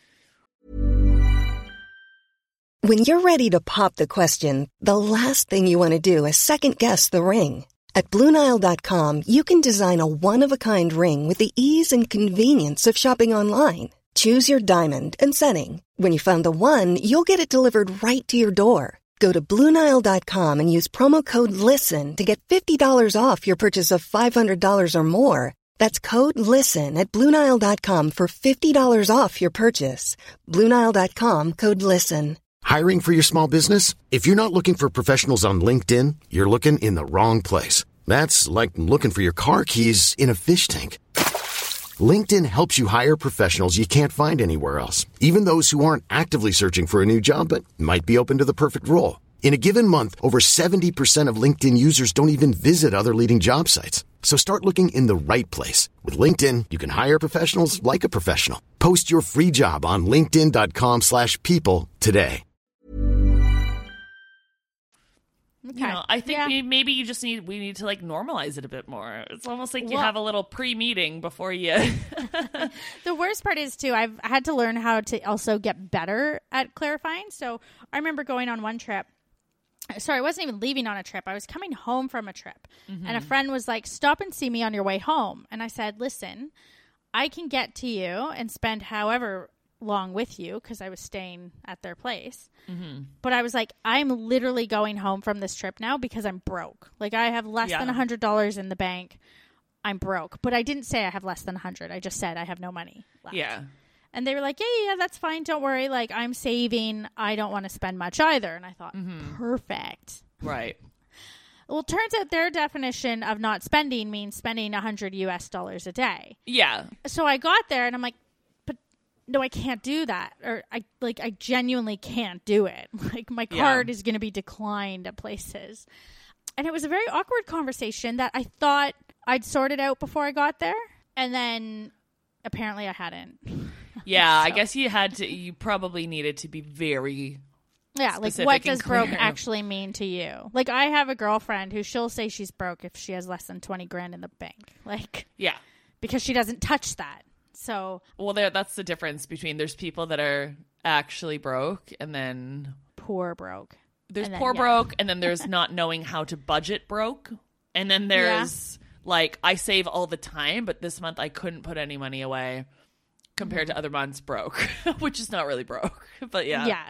When you're ready to pop the question, the last thing you want to do is second-guess the ring. At BlueNile.com, you can design a one-of-a-kind ring with the ease and convenience of shopping online. Choose your diamond and setting. When you find the one, you'll get it delivered right to your door. Go to BlueNile.com and use promo code LISTEN to get $50 off your purchase of $500 or more. That's code LISTEN at BlueNile.com for $50 off your purchase. BlueNile.com, code LISTEN.
Hiring for your small business? If you're not looking for professionals on LinkedIn, you're looking in the wrong place. That's like looking for your car keys in a fish tank. LinkedIn helps you hire professionals you can't find anywhere else, even those who aren't actively searching for a new job but might be open to the perfect role. In a given month, over 70% of LinkedIn users don't even visit other leading job sites. So start looking in the right place. With LinkedIn, you can hire professionals like a professional. Post your free job on linkedin.com/people today.
Okay. You know, I think maybe you just we need to like normalize it a bit more. It's almost like you have a little pre-meeting before you.
The worst part is too, I've had to learn how to also get better at clarifying. So I remember going on one trip. Sorry, I wasn't even leaving on a trip. I was coming home from a trip. And a friend was like, stop and see me on your way home. And I said, listen, I can get to you and spend however long with you, because I was staying at their place. But I was like, I'm literally going home from this trip now because I'm broke. Like, I have less than $100 in the bank. I'm broke. But I didn't say I have less than 100. I just said I have no money left. Yeah. And they were like, yeah, that's fine. Don't worry. Like, I'm saving. I don't want to spend much either. And I thought, perfect.
Right.
Well, it turns out their definition of not spending means spending $100 a day.
Yeah.
So I got there and I'm like, no, I can't do that. Or I genuinely can't do it. Like, my card is going to be declined at places. And it was a very awkward conversation that I thought I'd sorted out before I got there. And then apparently I hadn't.
Yeah, so. I guess you probably needed to be very
like, what does broke actually mean to you? Like, I have a girlfriend who she'll say she's broke if she has less than 20 grand in the bank. Like, yeah, because she doesn't touch that. So,
well, that's the difference between there's people that are actually broke and then
poor broke.
There's poor broke, and then there's not knowing how to budget broke, and then there's like, I save all the time, but this month I couldn't put any money away compared to other months broke, which is not really broke, but yeah.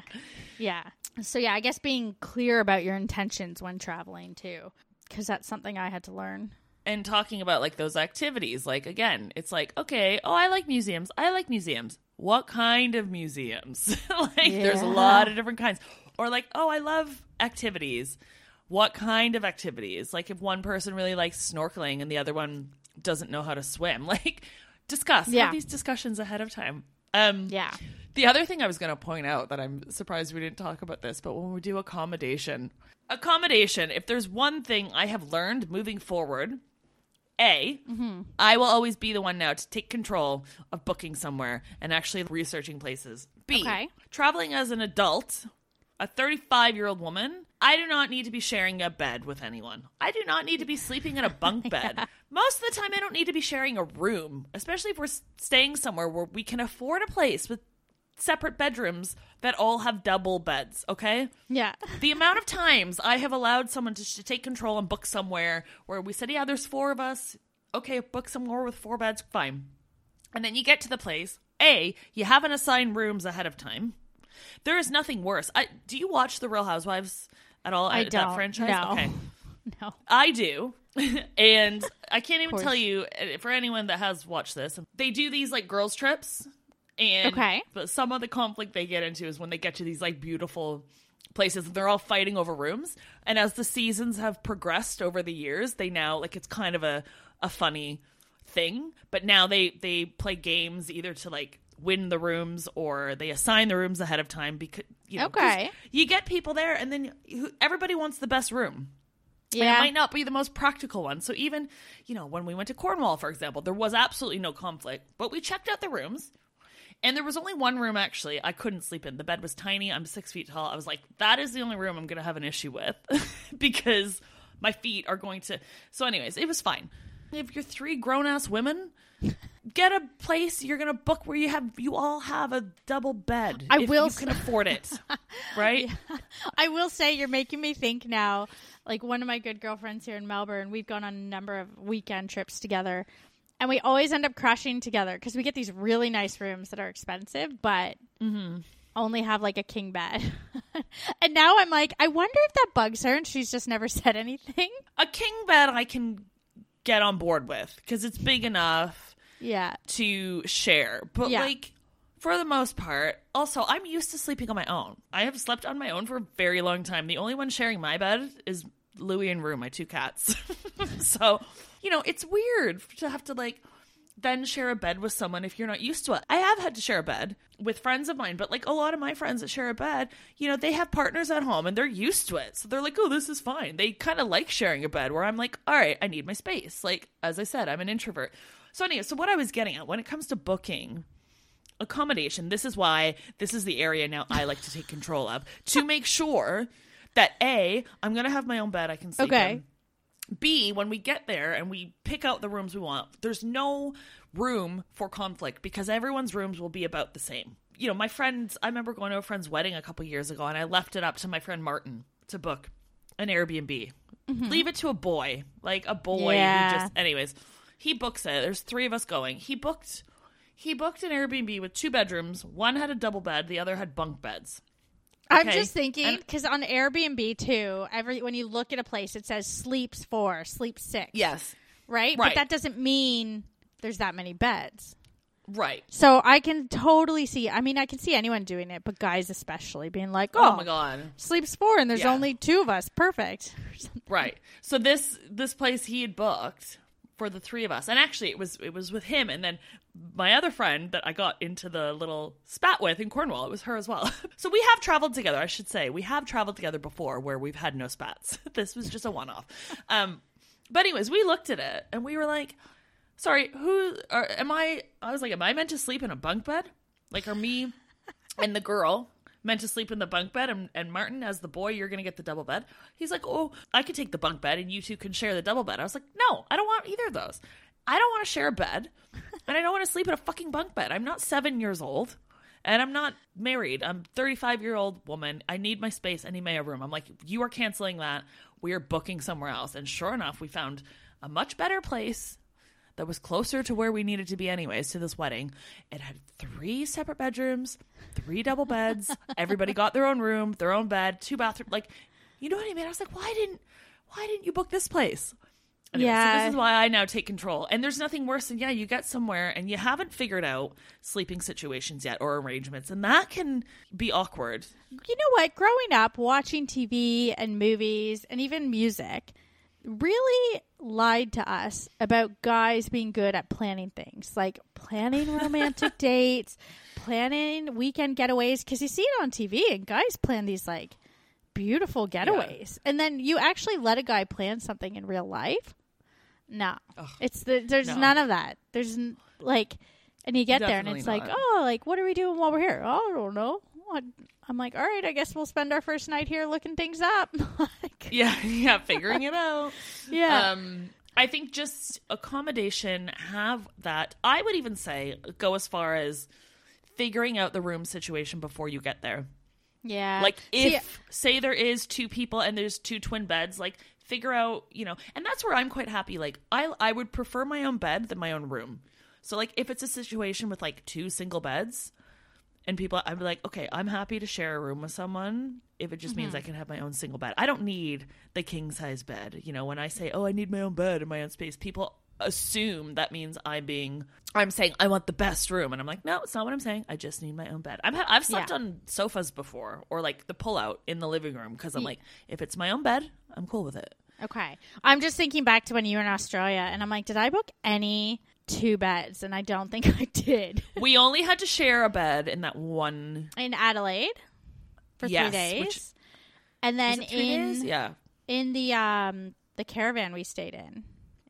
So I guess being clear about your intentions when traveling too, because that's something I had to learn. And talking about, like, those activities, like, again, it's like, okay, I like museums. What kind of museums? There's a lot of different kinds. Or, like, I love activities. What kind of activities? Like, if one person really likes snorkeling and the other one doesn't know how to swim, like, discuss. Have these discussions ahead of time. The other thing I was going to point out that I'm surprised we didn't talk about this, but when we do accommodation, if there's one thing I have learned moving forward, I will always be the one now to take control of booking somewhere and actually researching places. B, traveling as an adult, a 35-year-old woman, I do not need to be sharing a bed with anyone. I do not need to be sleeping in a bunk bed. Most of the time, I don't need to be sharing a room, especially if we're staying somewhere where we can afford a place with separate bedrooms that all have double beds, okay?
Yeah.
The amount of times I have allowed someone to take control and book somewhere where we said, there's 4 of us. Okay, book somewhere with 4 beds, fine. And then you get to the place. You haven't assigned rooms ahead of time. There is nothing worse. Do you watch The Real Housewives at all?
I don't.
That franchise?
No.
Okay.
No.
I do. And I can't even tell you, for anyone that has watched this, they do these, like, girls' trips. And but some of the conflict they get into is when they get to these, like, beautiful places, they're all fighting over rooms. And as the seasons have progressed over the years, they now, like, it's kind of a funny thing. But now they play games either to, like, win the rooms or they assign the rooms ahead of time because, you get people there and then everybody wants the best room. Yeah. And it might not be the most practical one. So even, when we went to Cornwall, for example, there was absolutely no conflict, but we checked out the rooms. And there was only one room, actually, I couldn't sleep in. The bed was tiny. I'm 6 feet tall. I was like, that is the only room I'm going to have an issue with because my feet are going to... So anyways, it was fine. If you're 3 grown-ass women, get a place you're going to book where you all have a double bed. If you can afford it, right?
Yeah. I will say, you're making me think now, like one of my good girlfriends here in Melbourne, we've gone on a number of weekend trips together. And we always end up crashing together because we get these really nice rooms that are expensive, but only have like a king bed. And now I'm like, I wonder if that bugs her and she's just never said anything.
A king bed I can get on board with because it's big enough to share. But like, for the most part, also, I'm used to sleeping on my own. I have slept on my own for a very long time. The only one sharing my bed is Louie and Rue, my 2 cats. So, you know, it's weird to have to like then share a bed with someone if you're not used to it. I have had to share a bed with friends of mine, but like a lot of my friends that share a bed, you know, they have partners at home and they're used to it. So they're like, oh, this is fine. They kind of like sharing a bed, where I'm like, all right, I need my space. Like, as I said, I'm an introvert. So anyway, so what I was getting at when it comes to booking accommodation, this is why this is the area now I like to take control of, to make sure that A, I'm going to have my own bed I can sleep in. B, when we get there and we pick out the rooms we want, there's no room for conflict because everyone's rooms will be about the same. You know, my friends, I remember going to a friend's wedding a couple years ago, and I left it up to my friend Martin to book an Airbnb. Mm-hmm. Leave it to a boy, like a boy who just, anyways, he books it. There's 3 of us going. He booked an Airbnb with 2 bedrooms. One had a double bed. The other had bunk beds. Okay.
I'm just thinking, because on Airbnb too, when you look at a place, it says sleeps 4, sleeps 6.
Yes.
Right? But that doesn't mean there's that many beds.
Right.
So I can totally see, I mean, I can see anyone doing it, but guys especially being like, oh
my God.
Sleeps 4 and there's only 2 of us. Perfect.
Right. So this place he had booked for the 3 of us. And actually it was with him, and then my other friend that I got into the little spat with in Cornwall, it was her as well. So we have traveled together, I should say. We have traveled together before where we've had no spats. This was just a one-off. But anyways, we looked at it and we were like, sorry, am I was like, am I meant to sleep in a bunk bed? Like, are me and the girl meant to sleep in the bunk bed, and Martin, as the boy, you're going to get the double bed? He's like, oh, I could take the bunk bed and you 2 can share the double bed. I was like, no, I don't want either of those. I don't want to share a bed, and I don't want to sleep in a fucking bunk bed. I'm not 7 years old, and I'm not married. I'm a 35-year-old woman. I need my space. I need my own room. I'm like, you are canceling that. We are booking somewhere else. And sure enough, we found a much better place that was closer to where we needed to be anyways, to this wedding. It had 3 separate bedrooms, 3 double beds. Everybody got their own room, their own bed, 2 bathrooms. Like, you know what I mean? I was like, why didn't you book this place? Anyway, so this is why I now take control. And there's nothing worse than, you get somewhere and you haven't figured out sleeping situations yet or arrangements. And that can be awkward.
You know what? Growing up, watching TV and movies and even music really lied to us about guys being good at planning things. Like planning romantic dates, planning weekend getaways. Because you see it on TV and guys plan these like beautiful getaways. Yeah. And then you actually let a guy plan something in real life. No, there's none of that. There's like, and you get there and it's like, oh, like, what are we doing while we're here? Oh, I don't know. I'm like, all right, I guess we'll spend our first night here looking things up.
Figuring it out.
Yeah.
I think just accommodation, have that. I would even say go as far as figuring out the room situation before you get there.
Yeah.
Like if, say there is 2 people and there's 2 twin beds, like figure out, and that's where I'm quite happy. Like I would prefer my own bed than my own room. So like if it's a situation with like 2 single beds and people, I'd be like, okay, I'm happy to share a room with someone if it just means I can have my own single bed. I don't need the king size bed. When I say, oh, I need my own bed and my own space, people assume that means I'm saying I want the best room, and I'm like, no, it's not what I'm saying. I just need my own bed. I've slept on sofas before, or like the pull-out in the living room, because I'm like, if it's my own bed, I'm cool with it.
Okay. I'm just thinking back to when you were in Australia, and I'm like, did I book any 2 beds? And I don't think I did.
We only had to share a bed in that one
in Adelaide for 3 days, and then
in
the caravan we stayed in.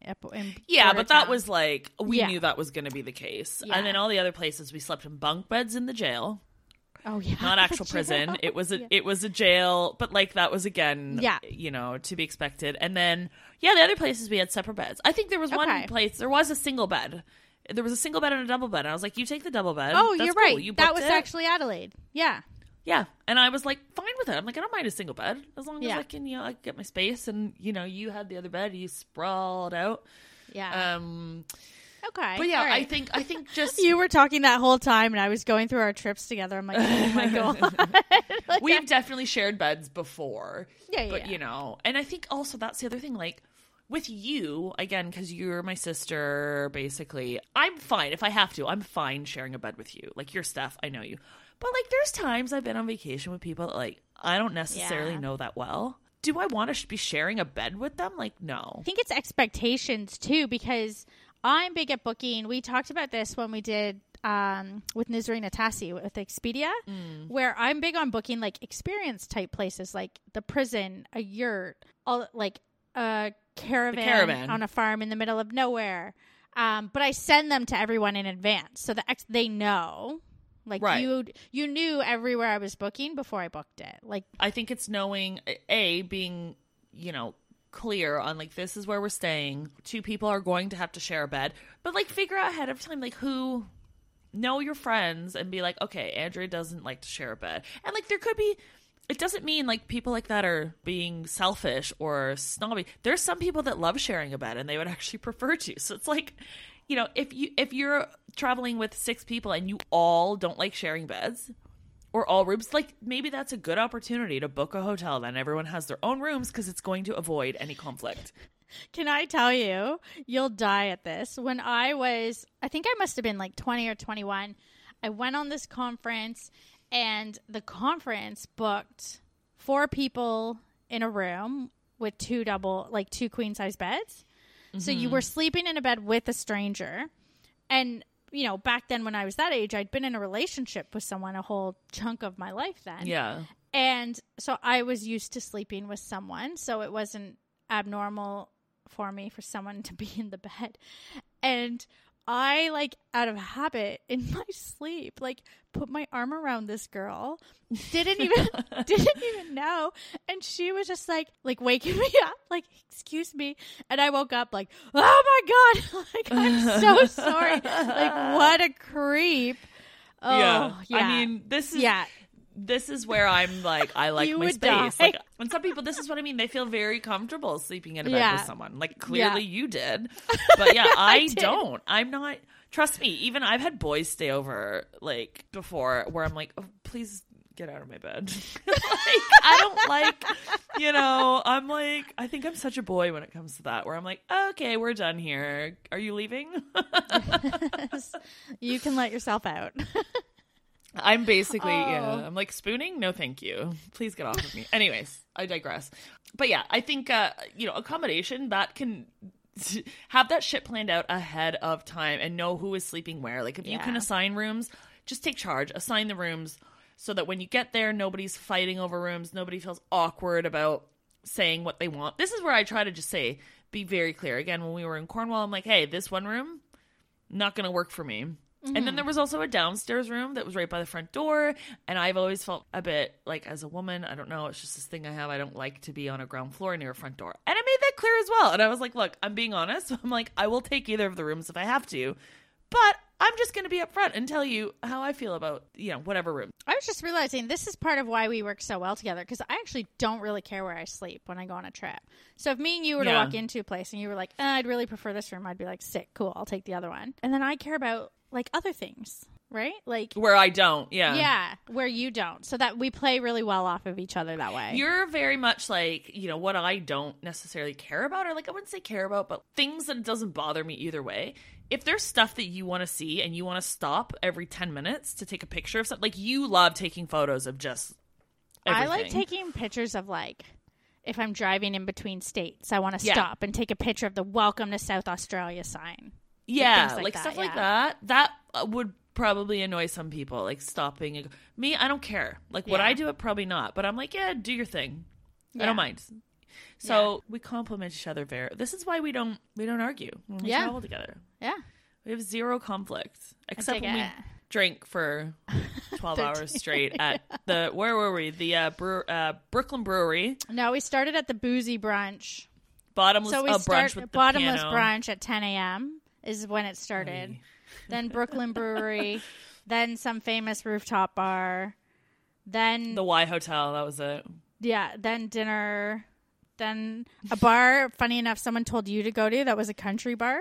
But that was like, we knew that was going to be the case. Yeah. And then all the other places, we slept in bunk beds in the jail.
Oh, yeah.
Not actual prison. It was a jail, but like that was, again, to be expected. And then, the other places we had separate beds. I think there was one place, there was a single bed. There was a single bed and a double bed. And I was like, you take the double bed.
Oh,
that's
you're
cool.
right.
You
that was actually Adelaide. Yeah.
Yeah. And I was like, fine with it. I'm like, I don't mind a single bed as long as I can, I get my space. And, you had the other bed, you sprawled out.
Yeah. Okay.
But right. I think just
you were talking that whole time and I was going through our trips together. I'm like, oh my God.
We've definitely shared beds before.
Yeah.
But and I think also that's the other thing, like with you, again, because you're my sister, basically, I'm fine. If I have to, I'm fine sharing a bed with you. Like your stuff, I know you. But like there's times I've been on vacation with people that like I don't necessarily know that well. do I want to be sharing a bed with them? Like, no.
I think it's expectations too, because I'm big at booking. We talked about this when we did with Nizri Natasi with Expedia, where I'm big on booking like experience type places, like the prison, a yurt, like a caravan on a farm in the middle of nowhere. But I send them to everyone in advance so that they know. Like, you knew everywhere I was booking before I booked it. Like,
I think it's knowing, being, clear on, like, this is where we're staying. 2 people are going to have to share a bed. But, like, figure out ahead of time, like, who... Know your friends and be like, okay, Andrea doesn't like to share a bed. And, like, there could be... It doesn't mean, like, people like that are being selfish or snobby. There's some people that love sharing a bed and they would actually prefer to. So it's like... if you're traveling with 6 people and you all don't like sharing beds or all rooms, like maybe that's a good opportunity to book a hotel. Then everyone has their own rooms because it's going to avoid any conflict.
Can I tell you, you'll die at this. When I think I must have been like 20 or 21. I went on this conference and the conference booked 4 people in a room with 2 queen size beds. So you were sleeping in a bed with a stranger. And, back then when I was that age, I'd been in a relationship with someone a whole chunk of my life then.
Yeah.
And so I was used to sleeping with someone. So it wasn't abnormal for me for someone to be in the bed. And I, like, out of habit in my sleep, like, put my arm around this girl, didn't even know. And she was just like waking me up, like, excuse me. And I woke up like, oh my God, like, I'm so sorry. Like, what a creep. Oh, yeah.
I mean, this is where I'm like, I like my space. Like, and some people, this is what I mean. They feel very comfortable sleeping in a bed with someone. Like, clearly you did. But yeah, I don't. I'm not. Trust me, even I've had boys stay over, like, before where I'm like, oh, please get out of my bed. Like, I don't like, I'm like, I think I'm such a boy when it comes to that, where I'm like, okay, we're done here. Are you leaving?
You can let yourself out.
I'm basically, I'm like, spooning? No, thank you. Please get off of me. Anyways, I digress. But yeah, I think, accommodation, that can have that shit planned out ahead of time and know who is sleeping where. Like, if you can assign rooms, just take charge, assign the rooms so that when you get there, nobody's fighting over rooms. Nobody feels awkward about saying what they want. This is where I try to just be very clear. Again, when we were in Cornwall, I'm like, hey, this one room, not going to work for me. And then there was also a downstairs room that was right by the front door. And I've always felt a bit like, as a woman, I don't know, it's just this thing I have. I don't like to be on a ground floor near a front door. And I made that clear as well. And I was like, look, I'm being honest. I'm like, I will take either of the rooms if I have to. But I'm just going to be upfront and tell you how I feel about, whatever room.
I was just realizing this is part of why we work so well together, because I actually don't really care where I sleep when I go on a trip. So if me and you were to walk into a place and you were like, I'd really prefer this room, I'd be like, sick, cool, I'll take the other one. And then I care about, like, other things, right? Like,
where I don't,
yeah, where you don't, so that we play really well off of each other that way.
You're very much like, what I don't necessarily care about, or, like, I wouldn't say care about, but things that doesn't bother me either way. If there's stuff that you want to see and you want to stop every 10 minutes to take a picture of something, like, you love taking photos of just everything.
I like taking pictures of, like, if I'm driving in between states, I want to stop and take a picture of the Welcome to South Australia sign.
Yeah, like stuff like that. That would probably annoy some people, like stopping. Me, I don't care. Like, would I do it? Probably not. But I'm like, yeah, do your thing. I don't mind. So we complement each other very. This is why we don't argue when we travel together.
Yeah,
we have zero conflict, except when we drink for 12 hours straight at the, where were we? The Brooklyn Brewery.
No, we started at the Boozy Brunch.
Bottomless brunch with the
bottomless
piano.
Brunch at 10 a.m. is when it started. Then Brooklyn Brewery, then some famous rooftop bar, then
the Y Hotel. That was it.
Yeah, then dinner, then a bar. Funny enough, someone told you to go to that was a country bar.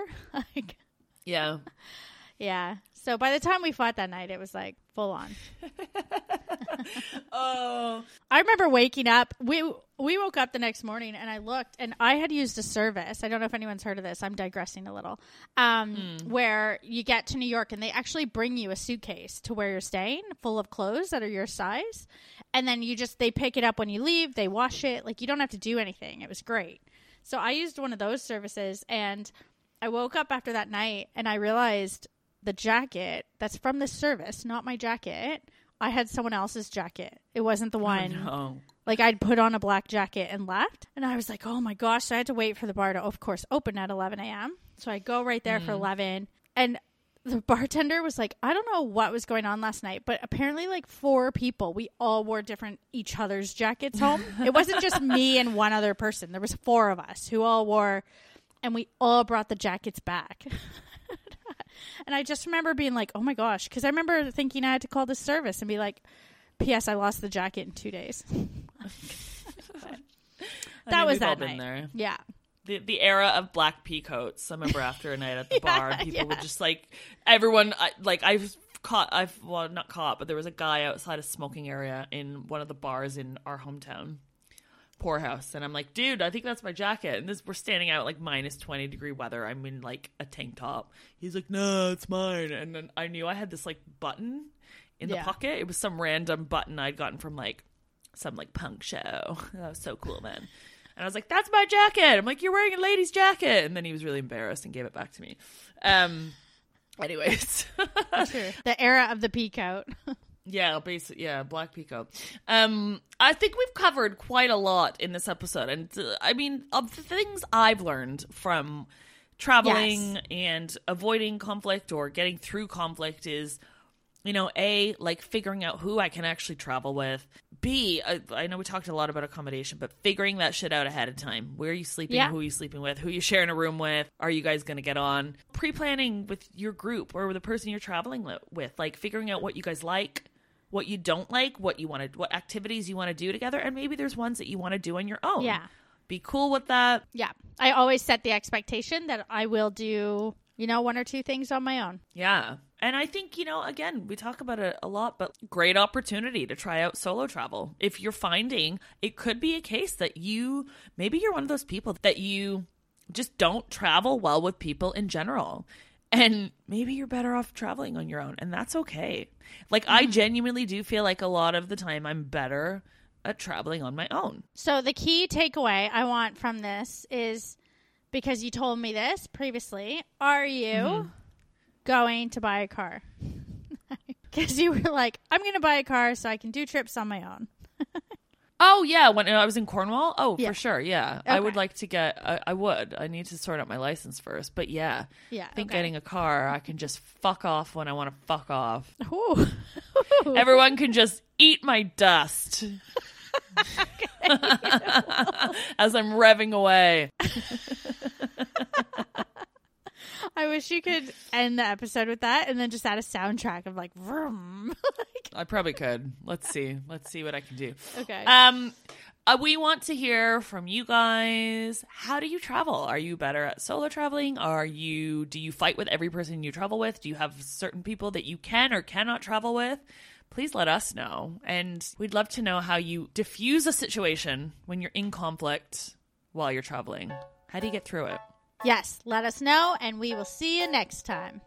Yeah.
So by the time we fought that night, it was like full on.
Oh,
I remember waking up. We woke up the next morning and I looked and I had used a service. I don't know if anyone's heard of this. I'm digressing a little. Where you get to New York and they actually bring you a suitcase to where you're staying full of clothes that are your size. And then they pick it up when you leave. They wash it. Like, you don't have to do anything. It was great. So I used one of those services and I woke up after that night and I realized the jacket that's from this service, not my jacket. I had someone else's jacket. It wasn't the one.
Oh, no.
Like, I'd put on a black jacket and left. And I was like, oh my gosh. So I had to wait for the bar to, of course, open at 11 a.m. So I go right there for 11. And the bartender was like, I don't know what was going on last night, but apparently like 4 people, we all wore different each other's jackets home. It wasn't just me and one other person. There was 4 of us who all wore, and we all brought the jackets back. And I just remember being like, oh my gosh, because I remember thinking I had to call this service and be like, P.S. I lost the jacket in 2 days. That was that night. There. Yeah.
The era of black pea coats. I remember after a night at the bar, people would just like, everyone, not caught, but there was a guy outside a smoking area in one of the bars in our hometown, Poorhouse. And I'm like, dude, I think that's my jacket. And we're standing out like minus 20 degree weather. I'm in like a tank top. He's like, no, it's mine. And then I knew I had this like button in the pocket. It was some random button I'd gotten from like some like punk show. That was so cool, man. And I was like, that's my jacket. I'm like, you're wearing a lady's jacket. And then he was really embarrassed and gave it back to me. Anyways.
Sure. The era of the pea coat.
Yeah, basically, yeah, black pea coat. I think we've covered quite a lot in this episode. And I mean, of the things I've learned from traveling and avoiding conflict or getting through conflict is, you know, A, like figuring out who I can actually travel with. B, I know we talked a lot about accommodation, but figuring that shit out ahead of time. Where are you sleeping? Yeah. Who are you sleeping with? Who are you sharing a room with? Are you guys going to get on? Pre-planning with your group or with the person you're traveling with. Like figuring out what you guys like, what you don't like, what activities you want to do together. And maybe there's ones that you want to do on your own. Yeah. Be cool with that.
Yeah. I always set the expectation that I will do, you know, 1 or 2 things on my own.
Yeah. And I think, you know, again, we talk about it a lot, but great opportunity to try out solo travel. If you're finding it could be a case that maybe you're one of those people that you just don't travel well with people in general. And maybe you're better off traveling on your own. And that's okay. Like, I genuinely do feel like a lot of the time I'm better at traveling on my own.
So the key takeaway I want from this is, because you told me this previously, are you going to buy a car? Because you were like, I'm going to buy a car so I can do trips on my own.
Oh, yeah. When I was in Cornwall? Oh, yeah. For sure. Yeah. Okay. I would like to get, I need to sort out my license first. But yeah. I think getting a car, I can just fuck off when I want to fuck off. Ooh. Everyone can just eat my dust. As I'm revving away.
I wish you could end the episode with that and then just add a soundtrack of like vroom.
I probably could. Let's see what I can do.
Okay.
We want to hear from you guys. How do you travel? Are you better at solo traveling? Do you fight with every person you travel with? Do you have certain people that you can or cannot travel with? Please let us know. And we'd love to know how you diffuse a situation when you're in conflict while you're traveling. How do you get through it?
Yes, let us know, and we will see you next time.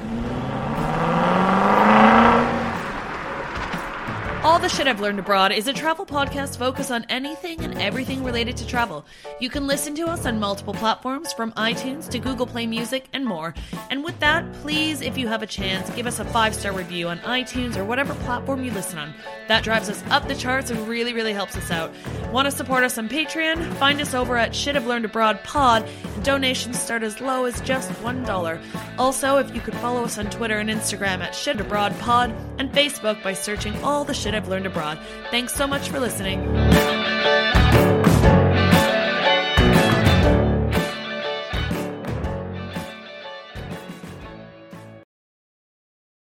All the Shit I've Learned Abroad is a travel podcast focused on anything and everything related to travel. You can listen to us on multiple platforms, from iTunes to Google Play Music and more. And with that, please, if you have a chance, give us a 5-star review on iTunes or whatever platform you listen on. That drives us up the charts and really, really helps us out. Want to support us on Patreon? Find us over at Shit I've Learned Abroad Pod. Donations start as low as just $1. Also, if you could follow us on Twitter and Instagram at Shit Abroad Pod, and Facebook by searching All the Shit I've Learned Abroad. Thanks so much for listening.